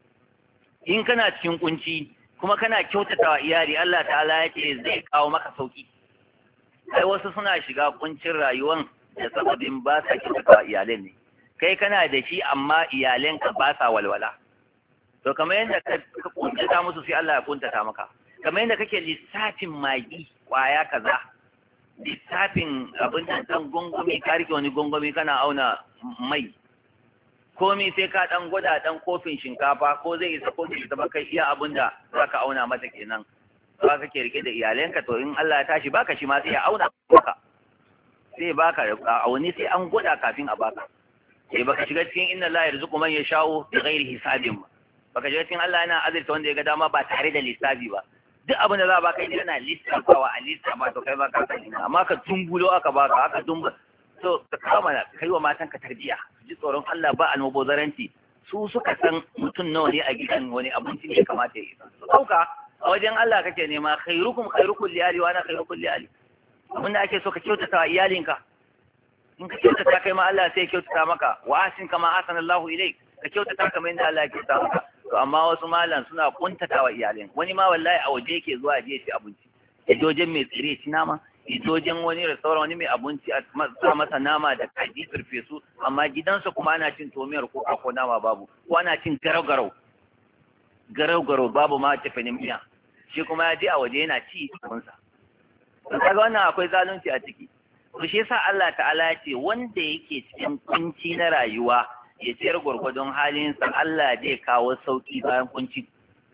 in kana cikin kunci kuma kana kyautatawa iyali, Allah ta'ala yake zai kawo maka sauki. ai wasu suna shiga kuncin rayuwan da sababin ba sa kyautatawa iyalen ne. kai kana da shi amma iyalenka ba sa walwala, to kamar yadda ka kuntata musu sai Allah ya kuntata maka. kamar yadda kake lissafin magi kwaya kaza, lissafin abin da dan gongomi ka rike wani gongomi kana auna mai, komai sai ka dan gwada dan kofin shinkafa ko zai isa ko zai isa ba, kai iya abin da zaka auna mata kenan. ba kake rike da iyalanka, to in Allah ya tashi baka shi ma sai ya auna maka, sai baka a wani sai an gwada kafin a baka. sai baka shiga cikin inna la yarzuqu man yasha'u bi ghairi hisabin ba, baka shiga cikin Allah yana azurta wanda ya ga dama ba tare da lissafi ba. duk abin da za a baka yana lissafawa a lissafa, to kai baka sani, amma ka tumbulo aka baka aka dumba. to ka kama kai wa matanka tarbiya, su ji tsoron Allah, ba almubazaranci. su suka san mutum nawa ne a gidan, wani abinci ne kamata ya yi. su dauka a wajen Allah kake nema, khairukum khairukum li ahli wa ana khairukum li ahli. abinda ake so ka kyautata wa iyalinka, in ka kyautata kai ma Allah sai ya kyautata maka. wa ahsin kama ahsanallahu ilayk, ka kyautata kamar yadda Allah ya kyautata maka. to amma wasu malam suna kuntata wa iyalin. wani ma wallahi a waje yake zuwa je ci abinci, ya dojen mai tsire ci nama, ya dojen wani restaurant wani mai abinci a sa masa nama da kaji farfesu, amma gidansa kuma ana cin tomiyar ko ko nama babu, ko ana cin garau garau garau garau babu ma tafanin miya, shi kuma ya je a waje yana ci abinsa. to kaga wannan akwai zalunci a ciki. to shi yasa Allah ta'ala ya ce wanda yake cikin kunci na rayuwa ya ciyar gwargwadon halinsa, Allah zai kawo sauki bayan kunci.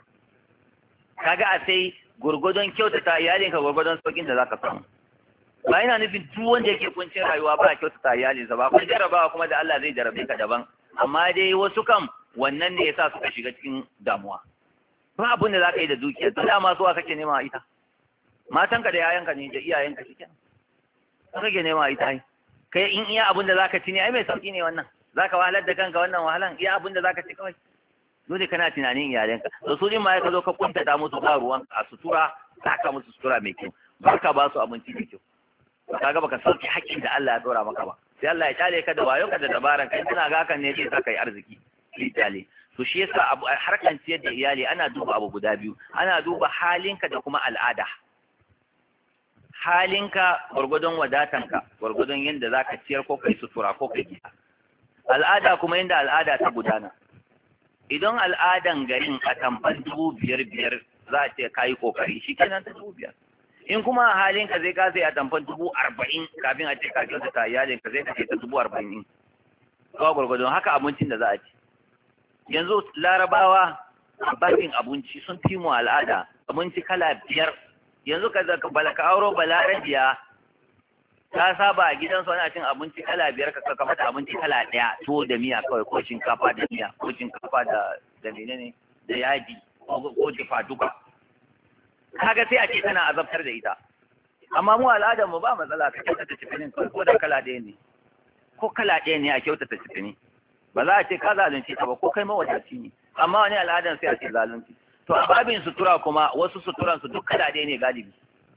kaga a sai gwargwadon kyautata iyalinka gwargwadon saukin da zaka samu. ba yana nufin duk wanda yake kuncin rayuwa ba kyautata iyalinsa ba, kuma jarabawa kuma da Allah zai jarabe ka daban, amma dai wasu kam wannan ne yasa suka shiga cikin damuwa. ba abin da zaka yi da dukiya, to dama zuwa kake nema ita, matanka da yayanka ne da iyayenka shikenan kake nema ita. kai in iya abin da zaka ci ne ai mai sauki ne wannan, zaka wahalar da kanka wannan wahalan, iya abin da zaka ci kawai. dole kana tunanin iyalanka to su din ma ka zo ka kuntata musu ba ruwan a sutura saka musu sutura mai kyau baka ba su abinci mai kyau kaga baka sauki haƙƙin da Allah ya dora maka ba sai Allah ya tale ka da wayo ka da dabaran kai kana ga hakan ne zai saka yi arziki sai tale to shi yasa abu harkan ciyar da iyali ana duba abu guda biyu ana duba halinka da kuma al'ada halinka gwargwadon wadatanka gwargwadon yadda zaka ciyar ko kai sutura ko kai gida al'ada kuma yadda al'ada ta gudana idan al'adan garin a tamfan dubu biyar biyar za a ce kayi kokari shi kenan ta dubu biyar in kuma halinka zai kasa a tamfan dubu arba'in kafin a ce ka kyauta ta iyalinka zai kace ta dubu arba'in in kawai gwargwadon haka abincin da za a ci yanzu larabawa babin abinci sun fi mu al'ada abinci kala biyar yanzu ka zaka balaka auro balarabiya ta saba a gidansu ana cin abinci kala biyar ka kama da abinci kala ɗaya tuwo da miya kawai ko shinkafa da miya ko shinkafa da da menene da yaji ko jifa duka kaga sai a ce tana azabtar da ita amma mu al'adar mu ba matsala ka kyautata cifinin ko da kala ɗaya ne ko kala ɗaya ne a kyautata cifini ba za a ce ka zalunci ta ba ko kai mawadaci ne amma wani al'adar sai a ce zalunci to a babin sutura kuma wasu suturan su duk kala ɗaya ne galibi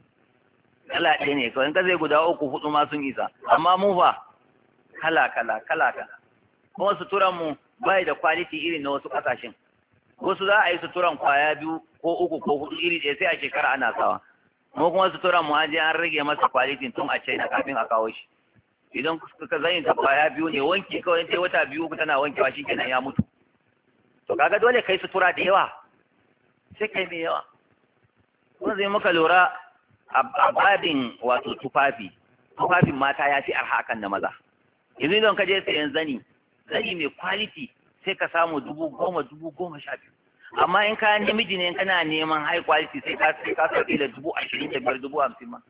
kala ɗaya ne kawai in ka zai guda uku hudu ma sun isa amma mu fa kala kala kala kala kuma suturan mu bai da quality irin na wasu kasashen wasu za a yi suturan kwaya biyu ko uku ko hudu iri ɗaya sai a shekara ana sawa mu kuma suturan mu an je an rage masa quality tun a China kafin a kawo shi idan ka zai ta kwaya biyu ne wanki kawai sai wata biyu tana wankewa shikenan ya mutu to kaga dole kai sutura da yawa sai kai mai yawa kuma zai muka lura a babin wato tufafi tufafin mata ya fi arha akan na maza yanzu idan ka je sayan zani zani mai quality sai ka samu dubu goma dubu goma sha biyu amma in ka namiji ne kana neman high quality sai ka sai ka sauke da dubu ashirin da biyar dubu hamsin ma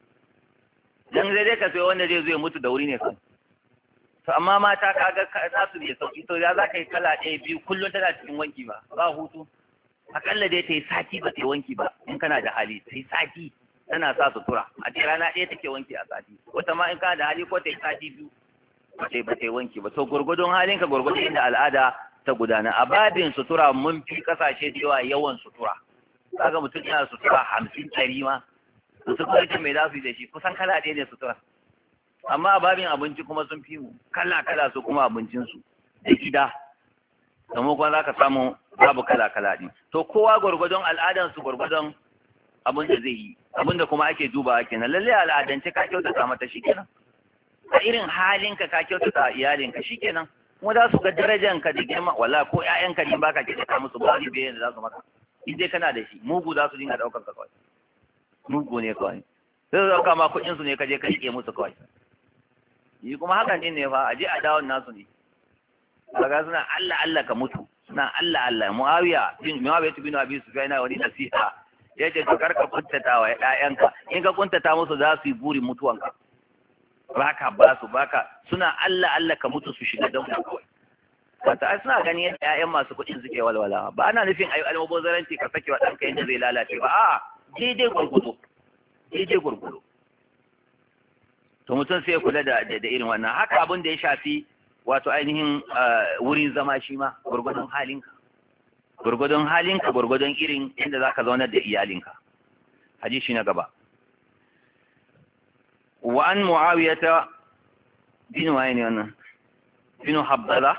dan zai dai ka sai wanda zai zo ya mutu da wuri ne kan to amma mata kaga za su bai sauki to ya za ka yi kala ɗaya biyu kullum tana cikin wanki ba ba hutu akalla dai ta yi sati ba ta yi wanki ba in kana da hali ta yi sati tana sa sutura a ce rana ɗaya take wanki a sati wata ma in kana da hali ko ta yi sati biyu ba ta yi ba ta yi wanki ba to gwargwadon halinka gwargwadon inda al'ada ta gudana a babin sutura mun fi kasashe da yawa yawan sutura kaga mutum yana sutura hamsin ɗari ma sutura ita mai za su yi da shi kusan kala ɗaya ne sutura amma a babin abinci kuma sun fi mu kala kala su kuma abincinsu da gida kamar kuma za ka samu babu kala kala ɗin to kowa gwargwadon al'adansu gwargwadon abin da zai yi abin da kuma ake dubawa kenan lallai al'adance ka kyautata mata shi kenan a irin halinka ka kyautata iyalinka shi kenan kuma za su ga darajanka da girma wala ko ƴaƴanka ne baka kyautata musu ba ni bayan da za su maka in dai kana da shi mugu za su dinga daukar ka kawai mugu ne kawai sai su dauka ma kuɗin su ne ka je ka rike musu kawai yi kuma hakan din ne fa a je a dawon nasu ne kaga suna Allah Allah ka mutu suna Allah Allah Muawiya bin Muawiya bin Abi Sufyan wani nasiha yace to karka kuntata wa ƴaƴanka in ka kuntata musu za su yi burin mutuwanka baka ba su baka suna Allah Allah ka mutu su shiga dan kawai wata ai suna gani yadda ƴaƴan masu kuɗin suke walwala ba ana nufin ayi almubazaranci ka sake wa ɗanka yadda zai lalace ba a'a daidai gurgudu daidai gurgudu to mutum sai ya kula da da irin wannan haka abin da ya shafi wato ainihin wurin zama shi ma gurgudun halinka gurgudun halinka gurgudun irin inda zaka zauna da iyalinka hadisi na gaba wa an muawiyata bin wayne wannan bin habbala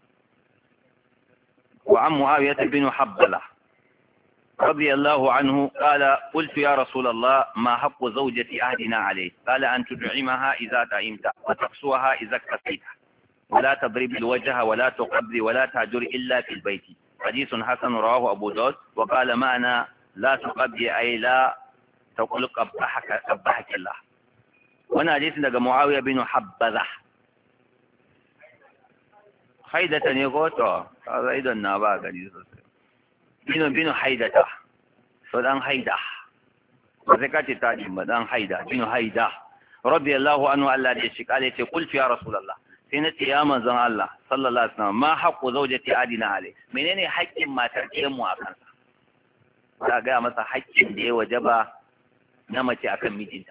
wa an muawiyata bin habbala رضي الله عنه قال قلت يا رسول الله ما حق زوجة أهدنا عليه قال أن تدعمها إذا دعمت وتقصوها إذا اكتسيت ولا تضرب الوجه ولا تقبل ولا تهجر إلا في البيت حديث حسن رواه أبو داود وقال معنا لا تقبل أي لا تقول قبحك قبحك الله وانا حديث لك معاوية بن حبذة خيدة يقول هذا إذا النابا حديث بن بن حيدة فدان حيدة وذكرت التاجم بدان حيدة بن حيدة رضي الله عنه الله يشك عليه قلت يا رسول الله سنتي يا منزل الله صلى الله عليه وسلم ما حق زوجتي أدينا عليه منين حق ما تركيه أكنسا ta gaya masa haƙƙin da ya wajaba na mace akan mijinta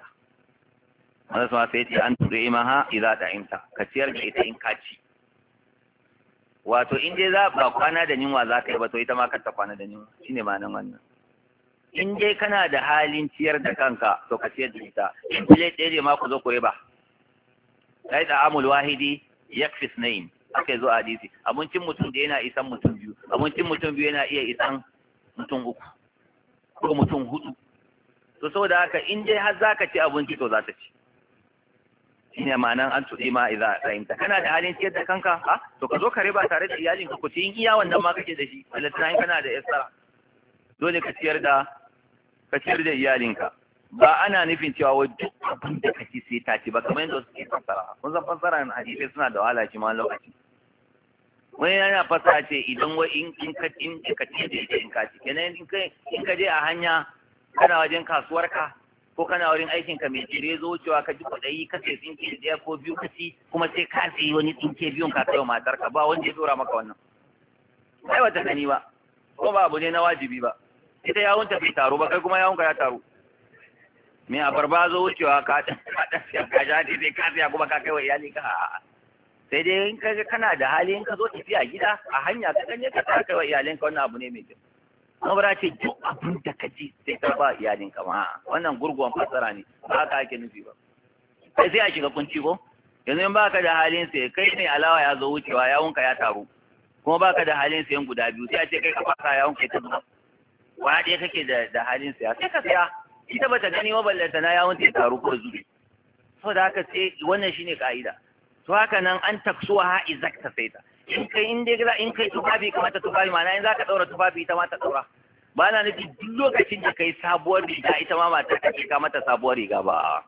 wanda sama sai ce an turu imaha idza ta'imta ka ciyar da ita in ka ci wato in dai za ba kwana da yunwa za ka yi ba to ita ma kar ta kwana da yunwa shine ma'anar wannan. In dai kana da halin ciyar da kanka to ka ciyar da ita, in plate ɗaya ne ma ku zo ku riba. Sai da amul wahidi yakfi snain aka zo a hadisi, abincin mutum da yana isan mutum biyu, abincin mutum biyu yana iya isan mutum uku ko mutum hudu. To saboda haka in dai har zaka ci abinci to za ta ci. Shine ma'anan an tuɗi ma idza ra'inta. Kana da halin ciyar da kanka ha to ka zo ka riba tare da iyalinka ku ci, in iya wannan ma kake da shi, wallahi in kana da yasa dole ka ciyar da ka ciyar da iyalinka. Ba ana nufin cewa wai duk abin da kaci sai ta ci ba, kamar yadda suke fassara. Kun san fassara na hadisi suna da wahala shi ma lokaci. Wani yana fassara ce idan wai in in ka in ka ci da ita in ka ci, kenan in kai in ka je a hanya kana wajen kasuwarka ko kana wurin aikin ka mai jire zo cewa ka ji kwaɗayi ka sai tsinke ɗaya ko biyu ka ci, kuma sai ka sayi wani tsinke biyun ka kai wa matarka, ba wanda ya dora maka wannan. Sai wata gani ba, ko ba abu ne na wajibi ba. Ita yawon ta bai taru ba, kai kuma yawon ka ya taru. Me a barba zo wucewa ka ɗan siya ka ja sai ka siya kuma ka kai wa iyali ka a'a. Sai dai in ka kana da hali in ka zo tafiya gida a hanya ka ganye ka ta kai wa iyalinka, wannan abu ne mai kyau. Kuma ba ce duk abin da ka ci sai ka ba iyalinka ma, wannan gurguwan fasara ne, ba haka ake nufi ba. Sai sai a shiga kunci ko, yanzu in baka da halin sai kai ne alawa ya zo wucewa yawunka ya taru, kuma baka da halin sayan guda biyu sai a ce kai ka fasa yawunka ya taru. Wani ɗaya kake da da halin saya sai ka saya, ita bata gani wa ballanta na yawun ta taru ko zubi. Saboda haka sai wannan shine ka'ida. To haka nan an taksuwa ha izakta saita. In kai in dai in kai tufafi kamata tufafi, ma'ana in zaka daura tufafi ita ma ta daura. Ba na nufi duk lokacin da kai sabuwar riga ita ma matar ka ka mata sabuwar riga ba.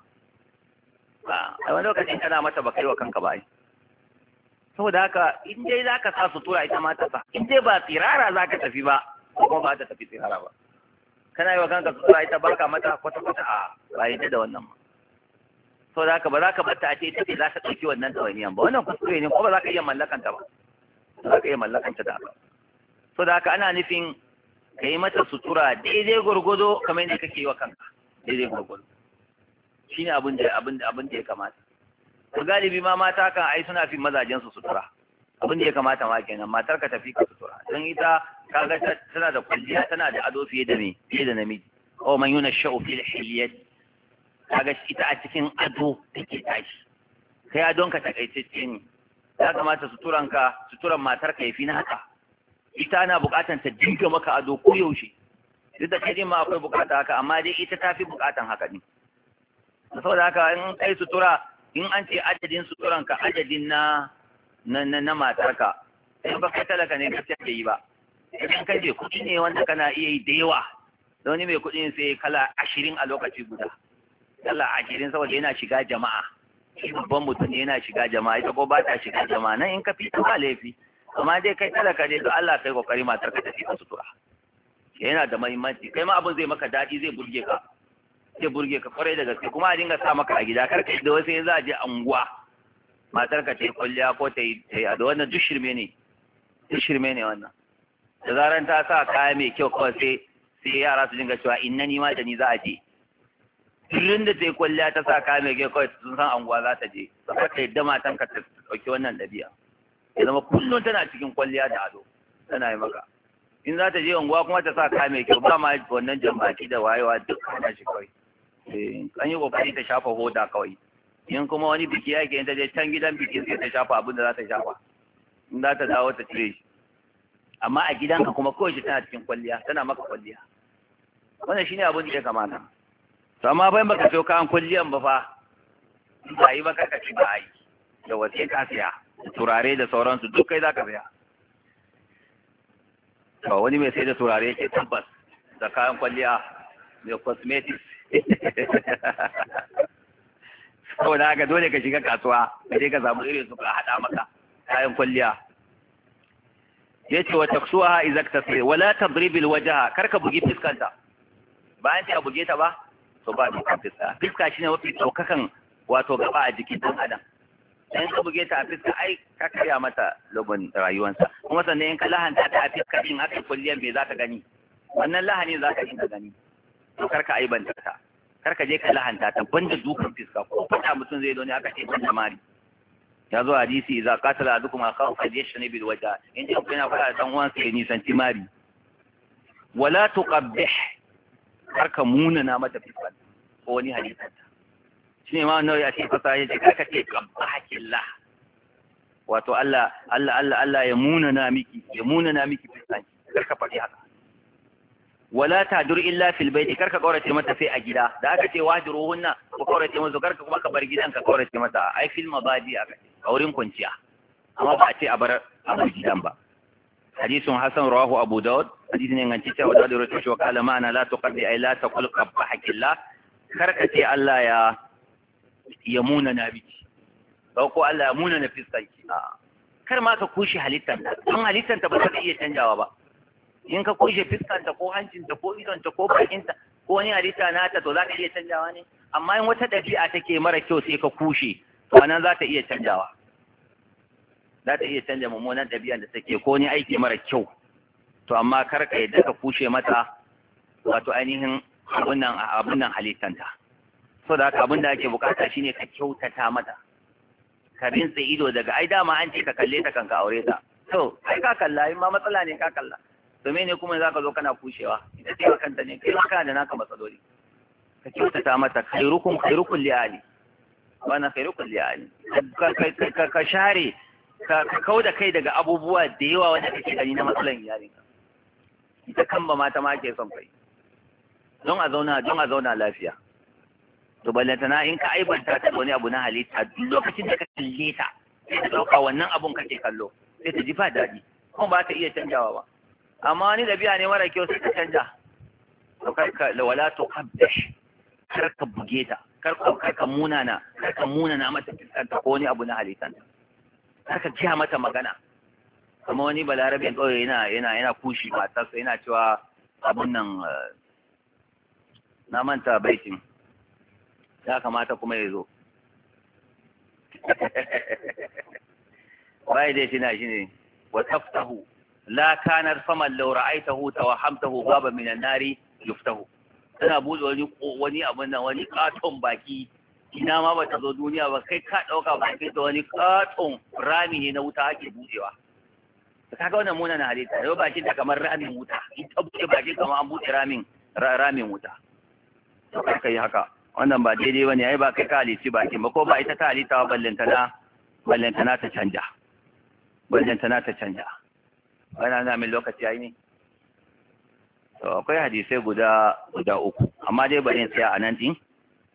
Ba a wani lokacin kana mata ba kai wa kanka ba ai. Saboda haka in dai zaka sa sutura ita ma ta sa. In dai ba tsirara zaka tafi ba kuma ba ta tafi tsirara ba. Kana yi wa kanka sutura ita baka mata kwata kwata a ba ita da wannan ba. Saboda haka ba za ka bata a ce ita ce za ta ɗauki wannan ɗawainiyan ba. Wannan kuskure ne ko ba za ka iya mallakanta ba. Za ka iya mallakanta da haka. Saboda haka ana nufin ka yi mata sutura daidai gwargwado kamar yadda kake yi wa kanka daidai gwargwado. Shi ne abin da abin da abin da ya kamata. Ku galibi ma mata kan ai suna fi mazajen su sutura. Abin da ya kamata ma kenan matar ka tafi ka sutura. Don ita kaga tana da kulliya tana da ado fiye da me fiye da namiji. O man yuna sha'u fil hilyat. Kaga ita a cikin ado take tashi. Kai adon ka takaitacce ne. Ya kamata suturanka suturan matar ka yafi na haka. Ita ana bukatan ta dinga maka ado ko yaushe. Duk da kai ma akwai bukata haka, amma dai ita ta fi bukatan haka ne. Saboda haka in kai sutura, in an ce adadin suturanka adadin na na na matarka, sai ba kai talaka ne gaskiya ke yi ba. Idan ka je kuɗi ne wanda kana iya yi da yawa, da wani mai kuɗin sai kala ashirin a lokaci guda. Kala ashirin saboda yana shiga jama'a. Shi babban mutum ne yana shiga jama'a, ita ko ba ta shiga jama'a. Nan in ka fi ta ba laifi. Amma dai kai talaka dai to Allah kai kokari matar ka tafi ka sutura. Yana da muhimmanci, kai ma abin zai maka daɗi, zai burge ka. Zai burge ka kwarai da gaske, kuma a dinga sa maka a gida, kar ka da wasu za a je anguwa. Matar ka ta yi kwalliya ko ta yi ta yi ado, wannan duk shirme ne. Duk shirme ne wannan. Da zaran ta sa kaya mai kyau kawai sai sai yara su dinga cewa inna ni ma da ni za a je. Turin da ta yi kwalliya ta sa kaya mai kyau kawai sun san anguwa za ta je. Saka ka yadda matan ka ta ɗauki wannan ɗabi'a. Ya zama kullum tana cikin kwalliya da ado tana yi maka. In za ta je unguwa kuma ta sa kaya mai kyau, ba ma wannan jambaki da wayewa duk ana shi kawai. An yi kokari ta shafa hoda kawai. In kuma wani biki yake in ta je can gidan biki sai ta shafa abin da za ta shafa. In za ta dawo ta cire shi. Amma a gidanka kuma kawai shi tana cikin kwalliya, tana maka kwalliya. Wannan shine abin da ya kamata. To amma fa in baka sayo kayan kwalliyan ba fa, ba yi ba ka ci ba ai. Da wace ka siya. Turare da sauransu duk kai za ka biya. To wani mai sai da turare yake tabbas da kayan kwalliya da cosmetics. Saboda haka dole ka shiga kasuwa ka je ka samu irin su ka haɗa maka kayan kwalliya. Yace wa taksuha idza tasri wala tadribil wajha, karka bugi fiskanta. Bayan ta buge ta ba to ba ta fiska. Fiska shine mafi daukakan wato gaba a jikin dan adam. in ka buge ta a fiska ai ka karya mata logon rayuwarsa, kuma sannan in ka lahanta ta a fiska din aka kulliyan bai za ka gani, wannan lahani za ka dinga gani. To karka aibanta ta, karka je ka lahanta ta banda dukan fiska ko fada mutum zai zo ne aka ce banda mari, ya zo hadisi idza qatala ahadukum akahu falyashni bil wajh in ji kuna fara dan uwan sai ni san timari wala tuqabbih karka muna na mata fiskar ko wani hadisi shine ma nawa ya ce fasa ya ce karka ce qabbahillah wato Allah Allah Allah Allah ya muna na miki ya muna na miki fiskar karka faɗi haka wala tadur illa fil baiti karka kaurace mata sai a gida da aka ce wajruhunna ko kaurace mata karka kuma ka bar gidan ka kaurace mata ai fil mabadi aka ce a wurin kwanciya amma ba a ce a bar a bar gidan ba hadisun hasan rawahu abu daud hadisin yanci cewa da da rawaito wa kala ma'ana la tuqaddi ay la taqul qabbahakillah karka ce Allah ya ya muna nabiki ko Allah ya muna na fiskanki kar ma ka kushi halittar don halittar ta ba ta iya canjawa ba in ka kushe fiskanta ko hancinta ko idonta ko bakinta ko wani halitta nata to za ta iya canjawa ne amma in wata ɗabi'a take mara kyau sai ka kushe to nan za ta iya canjawa za ta iya canja mummunan ɗabi'an da take ko wani aiki mara kyau to amma kar ka yadda ka kushe mata wato ainihin abun nan abun nan halittanta so da haka abin da ake bukata shine ka kyautata mata ka rinsa ido daga ai dama an ce ka kalle ta kanka aure ta to ai ka kalla in ma matsala ne ka kalla to ne kuma za ka zo kana kushewa ita ce kanta ne kai ma kana da naka matsaloli ka kyautata mata khairukum khairukum li ali wana khairukum li ali ka ka share ka ka kauda kai daga abubuwa da yawa wanda kake gani na matsalan iyalinka ita kan ba mata ma ke son kai don a zauna don a zauna lafiya to ballantana in ka aibanta ta wani abu na halitta duk lokacin da ka kalle ta sai ta dauka wannan abun kake kallo sai ta ji ba daɗi kuma ba ta iya canjawa ba amma wani ɗabi'a ne mara kyau sai ta canja to karka wala tuqabbih karka buge ta karka karka munana karka munana mata fiskanta ko wani abu na halittan karka kiya mata magana amma wani balarabe kawai yana yana yana kushi matarsa yana cewa abun nan na manta baitin ya kamata kuma ya zo bai dai shi na shi ne wa taftahu la kanar faman law ra'aytahu tawahhamtahu baba min an-nari yuftahu tana buɗe wani wani abin nan wani katon baki ina ma bata zo duniya ba kai ka dauka baki da wani katon rami ne na wuta ake buɗewa kaga wannan munan halitta yau bakin ta kamar ramin wuta in ta buɗe bakin kamar an buɗe ramin ramin wuta to kai haka wannan ba daidai bane ai ba kai ka halici bakin ba ko ba ita ta halitta ballantana ballantana ta canja ballantana ta canja ana na min lokaci yayi ne to akwai hadisai guda guda uku amma dai bari in tsaya a nan din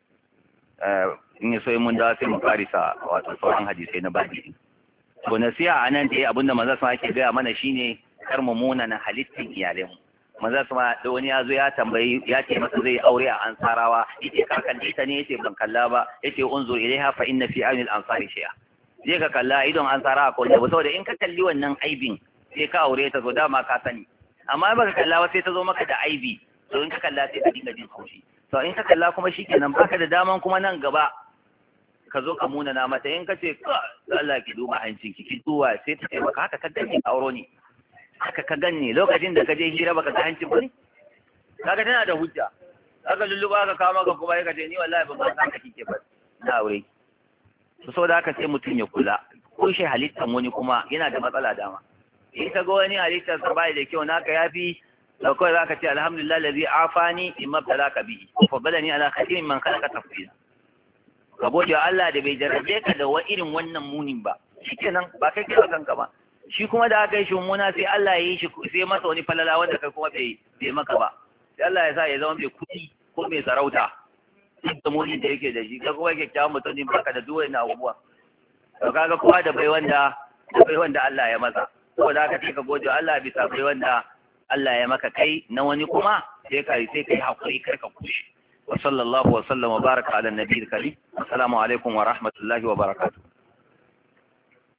eh in so mun da sai mu karisa wato sauran hadisai na baki to nasiha a nan dai abinda manzo sama yake ga mana shine kar mu muna na halittin iyalanmu manzo sama da wani yazo ya tambayi ya ce masa zai aure a ansarawa yace ka kalle ta ne yace ban kalla ba yace unzur ilaiha fa inna fi aynil ansari shay'a je ka kalla idon ansara ko ne saboda in ka kalli wannan aibin sai ka aure ta zo dama ka sani amma baka kalla ba sai ta zo maka da aibi to in ka kalla sai ka dinga jin haushi to in ka kalla kuma shikenan baka da daman kuma nan gaba ka zo ka muna na mata in ka ce Allah ki duba hancin ki ki duwa sai ta ce maka haka ka gane auro ne haka ka gane lokacin da ka je hira baka ga hancin ba ne kaga tana da hujja kaga lulluba ka kawo maka kuma ka ce ni wallahi ban san ka kike ba na aure to saboda haka sai mutum ya kula ko shi halittan wani kuma yana da matsala dama in ka ga wani halittar sa bai da kyau naka yafi da kawai zaka ce alhamdulillah allazi afani imma talaka bi fa balani ala khairin man khalaqa tafsila ka gode wa Allah da bai jarrabe ka da wa irin wannan munin ba shikenan ba kai kai kanka ba shi kuma da aka yi shi muna sai Allah ya yi shi sai masa wani falala wanda kai kuma bai bai maka ba sai Allah ya sa ya zama mai kuɗi ko mai sarauta duk da munin da yake da shi ka kuma kyakkyawan mutum ne baka da duwaye na abubuwa to kaga kowa da bai wanda da bai wanda Allah ya masa saboda haka sai ka gode wa Allah bisa bai wanda Allah ya maka kai na wani kuma sai kai sai kai hakuri kar ka kushe wa sallallahu wa sallama baraka ala nabiyil karim assalamu alaikum wa rahmatullahi wa barakatuh